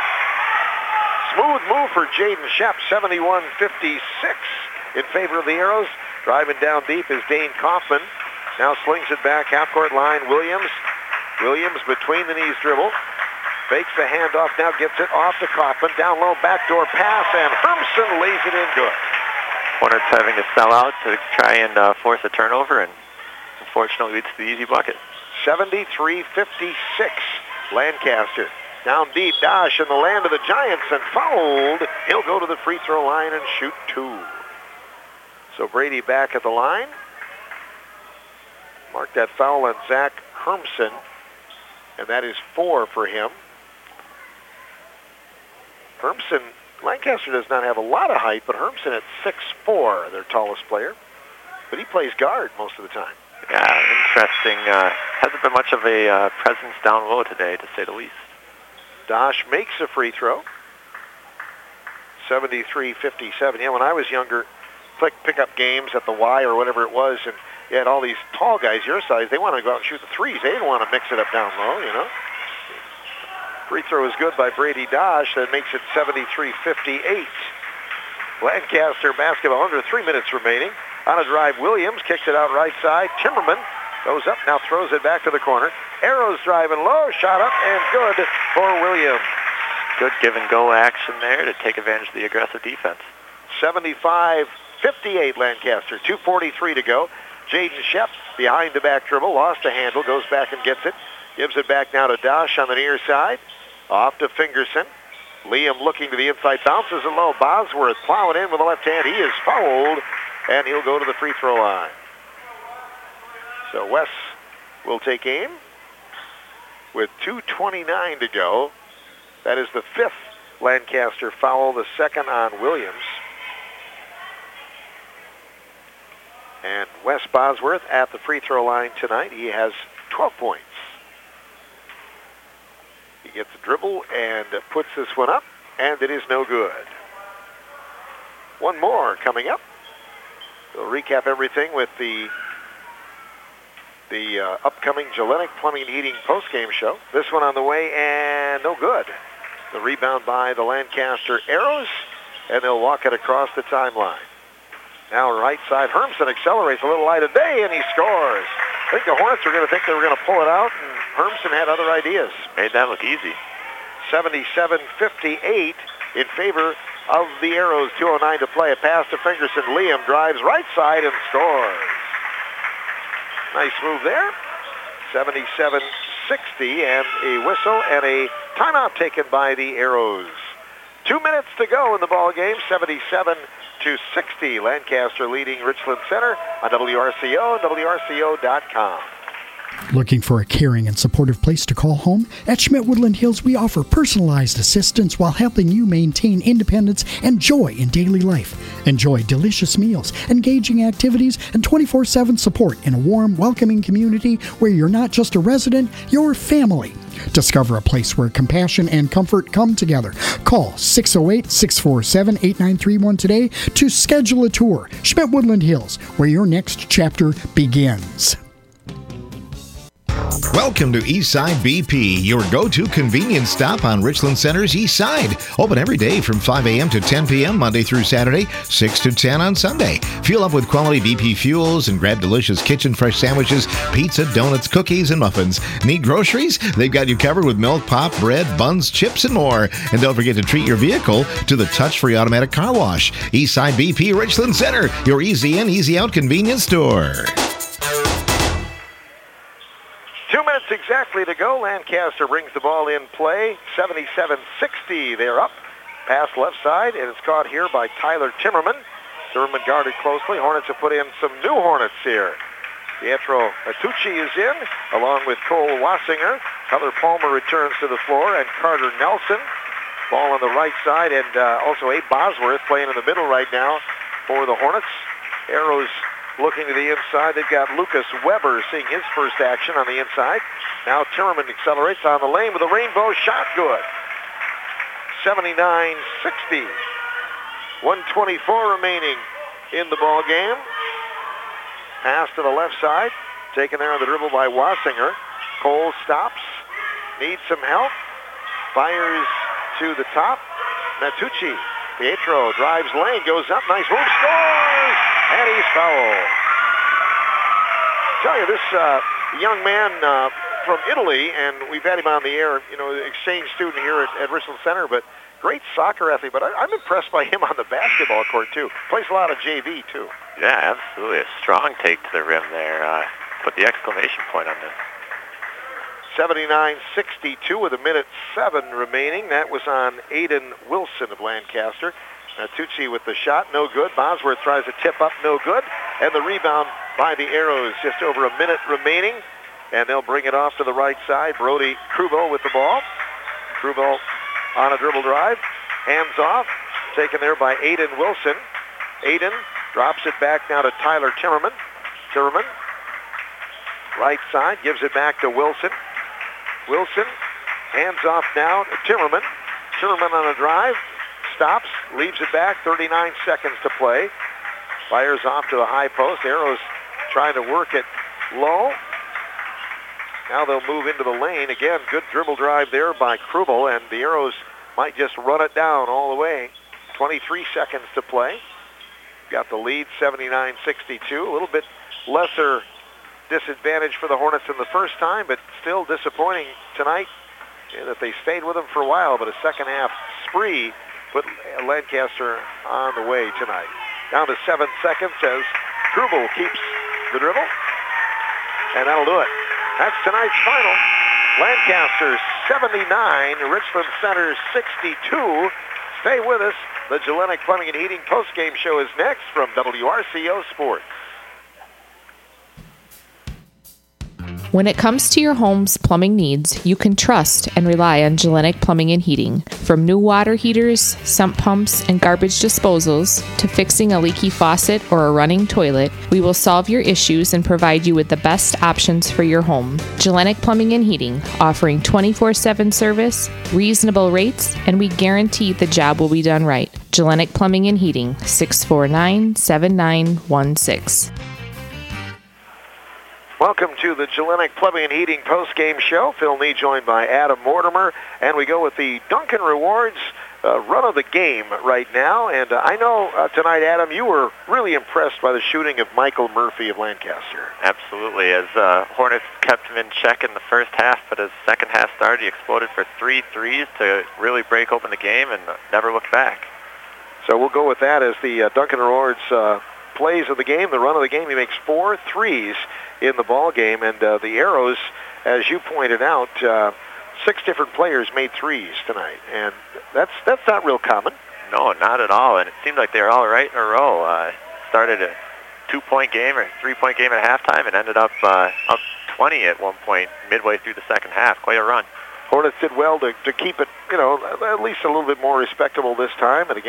[SPEAKER 1] Smooth move for Jaden Shep, seventy-one fifty-six in favor of the Arrows. Driving down deep is Dane Kaufman. Now slings it back, half-court line, Williams. Williams between the knees dribble. Fakes the handoff, now gets it off to Kaufman. Down low, backdoor pass, and Hermson lays it in good.
[SPEAKER 2] Hornets having to sell out to try and uh, force a turnover, and unfortunately it's the easy bucket.
[SPEAKER 1] seventy-three fifty-six, Lancaster. Down deep, Dosh in the land of the Giants, and fouled. He'll go to the free throw line and shoot two. So Brady back at the line. Mark that foul on Zach Hermson, and that is four for him. Hermson, Lancaster does not have a lot of height, but Hermson at six four, their tallest player. But he plays guard most of the time.
[SPEAKER 2] Yeah, interesting. Uh, hasn't been much of a uh, presence down low today, to say the least.
[SPEAKER 1] Dosh makes a free throw. seventy-three fifty-seven. Yeah, when I was younger, pick, pick up games at the Y or whatever it was, and you had all these tall guys your size. They want to go out and shoot the threes. They didn't want to mix it up down low, you know. Free throw is good by Brady Dosh. That makes it seventy-three fifty-eight. Lancaster basketball under three minutes remaining. On a drive, Williams kicks it out right side. Timmerman goes up, now throws it back to the corner. Arrows driving low, shot up, and good for Williams.
[SPEAKER 2] Good give-and-go action there to take advantage of the aggressive defense.
[SPEAKER 1] seventy-five fifty-eight Lancaster, two forty-three to go. Jaden Shep behind the back dribble, lost a handle, goes back and gets it. Gives it back now to Dosh on the near side. Off to Fingerson. Liam looking to the inside, bounces it low. Bosworth plowing in with the left hand. He is fouled, and he'll go to the free throw line. So Wes will take aim with two twenty-nine to go. That is the fifth Lancaster foul, the second on Williams. And Wes Bosworth at the free throw line tonight. He has twelve points. He gets a dribble and puts this one up, and it is no good. One more coming up. We'll recap everything with the the uh, upcoming Gillenic Plumbing and Heating postgame show. This one on the way, and no good. The rebound by the Lancaster Arrows, and they'll walk it across the timeline. Now right side, Hermson accelerates a little light of day, and he scores. I think the Hornets were going to think they were going to pull it out, and Hermson had other ideas.
[SPEAKER 2] Made that look easy.
[SPEAKER 1] seventy-seven fifty-eight in favor of the Arrows. two oh nine to play. A pass to Fingerson. Liam drives right side and scores. Nice move there. seventy-seven sixty, and a whistle and a timeout taken by the Arrows. Two minutes to go in the ball game. seventy-seven to sixty. Lancaster leading Richland Center on W R C O and W R C O dot com.
[SPEAKER 18] Looking for a caring and supportive place to call home? At Schmidt Woodland Hills, we offer personalized assistance while helping you maintain independence and joy in daily life. Enjoy delicious meals, engaging activities, and twenty-four seven support in a warm, welcoming community where you're not just a resident, you're family. Discover a place where compassion and comfort come together. Call six oh eight, six four seven, eight nine three one today to schedule a tour. Schmidt Woodland Hills, where your next chapter begins.
[SPEAKER 4] Welcome to Eastside B P, your go-to convenience stop on Richland Center's East Side. Open every day from five a.m. to ten p.m. Monday through Saturday, six to ten on Sunday. Fuel up with quality B P fuels and grab delicious kitchen fresh sandwiches, pizza, donuts, cookies, and muffins. Need groceries? They've got you covered with milk, pop, bread, buns, chips, and more. And don't forget to treat your vehicle to the touch-free automatic car wash. Eastside B P Richland Center, your easy in, easy out convenience store.
[SPEAKER 1] Two minutes exactly to go. Lancaster brings the ball in play. seventy-seven sixty. They're up. Pass left side, and it's caught here by Tyler Timmerman. Timmerman guarded closely. Hornets have put in some new Hornets here. Pietro Atucci is in, along with Cole Wassinger. Tyler Palmer returns to the floor, and Carter Nelson. Ball on the right side, and uh, also Abe Bosworth playing in the middle right now for the Hornets. Arrows looking to the inside. They've got Lucas Weber seeing his first action on the inside. Now Timmerman accelerates on the lane with a rainbow shot. Good. seventy-nine sixty. one twenty-four remaining in the ball game. Pass to the left side. Taken there on the dribble by Wassinger. Cole stops. Needs some help. Fires to the top. Natucci. Pietro drives lane. Goes up. Nice move. Scores! And he's fouled. Tell you, this uh, young man uh, from Italy, and we've had him on the air, you know, exchange student here at, at Richland Center, but great soccer athlete. But I, I'm impressed by him on the basketball court, too. Plays a lot of J V, too.
[SPEAKER 2] Yeah, absolutely. A strong take to the rim there. Uh, put the exclamation point on this.
[SPEAKER 1] seventy-nine sixty-two with a minute seven remaining. That was on Aiden Wilson of Lancaster. Natucci with the shot, no good. Bosworth tries to tip up, no good. And the rebound by the Arrows, just over a minute remaining. And they'll bring it off to the right side. Brody Krubo with the ball. Krubo on a dribble drive. Hands off. Taken there by Aiden Wilson. Aiden drops it back now to Tyler Timmerman. Timmerman, right side, gives it back to Wilson. Wilson, hands off now to Timmerman. Timmerman on a drive. Stops, leaves it back, thirty-nine seconds to play. Fires off to the high post. Arrows trying to work it low. Now they'll move into the lane. Again, good dribble drive there by Krubel, and the Arrows might just run it down all the way. twenty-three seconds to play. Got the lead, seventy-nine sixty-two. A little bit lesser disadvantage for the Hornets in the first time, but still disappointing tonight in that they stayed with them for a while, but a second half spree put Lancaster on the way tonight. Down to seven seconds as Krubel keeps the dribble, and that'll do it. That's tonight's final. Lancaster seventy-nine, Richland Center sixty-two. Stay with us. The Gillenick Plumbing and Heating postgame show is next from W R C O Sports.
[SPEAKER 19] When it comes to your home's plumbing needs, you can trust and rely on Gillenick Plumbing and Heating. From new water heaters, sump pumps, and garbage disposals, to fixing a leaky faucet or a running toilet, we will solve your issues and provide you with the best options for your home. Gillenick Plumbing and Heating, offering twenty-four seven service, reasonable rates, and we guarantee the job will be done right. Gillenick Plumbing and Heating, six four nine, seven nine one six.
[SPEAKER 1] Welcome to the Gillenick Plumbing and Heating post-game show. Phil Nee joined by Adam Mortimer, and we go with the Duncan Rewards uh, run of the game right now. And uh, I know uh, tonight, Adam, you were really impressed by the shooting of Michael Murphy of Lancaster.
[SPEAKER 2] Absolutely. As uh, Hornets kept him in check in the first half, but as second half started, he exploded for three threes to really break open the game and never looked back.
[SPEAKER 1] So we'll go with that as the uh, Duncan Rewards uh, plays of the game, the run of the game. He makes four threes in the ball game, and uh, the Arrows, as you pointed out, uh, six different players made threes tonight, and that's that's not real common.
[SPEAKER 2] No, not at all, and it seemed like they were all right in a row. Uh, started a two-point game or three-point game at halftime and ended up uh, up twenty at one point midway through the second half. Quite a run.
[SPEAKER 1] Hornets did well to, to keep it, you know, at least a little bit more respectable this time, and again,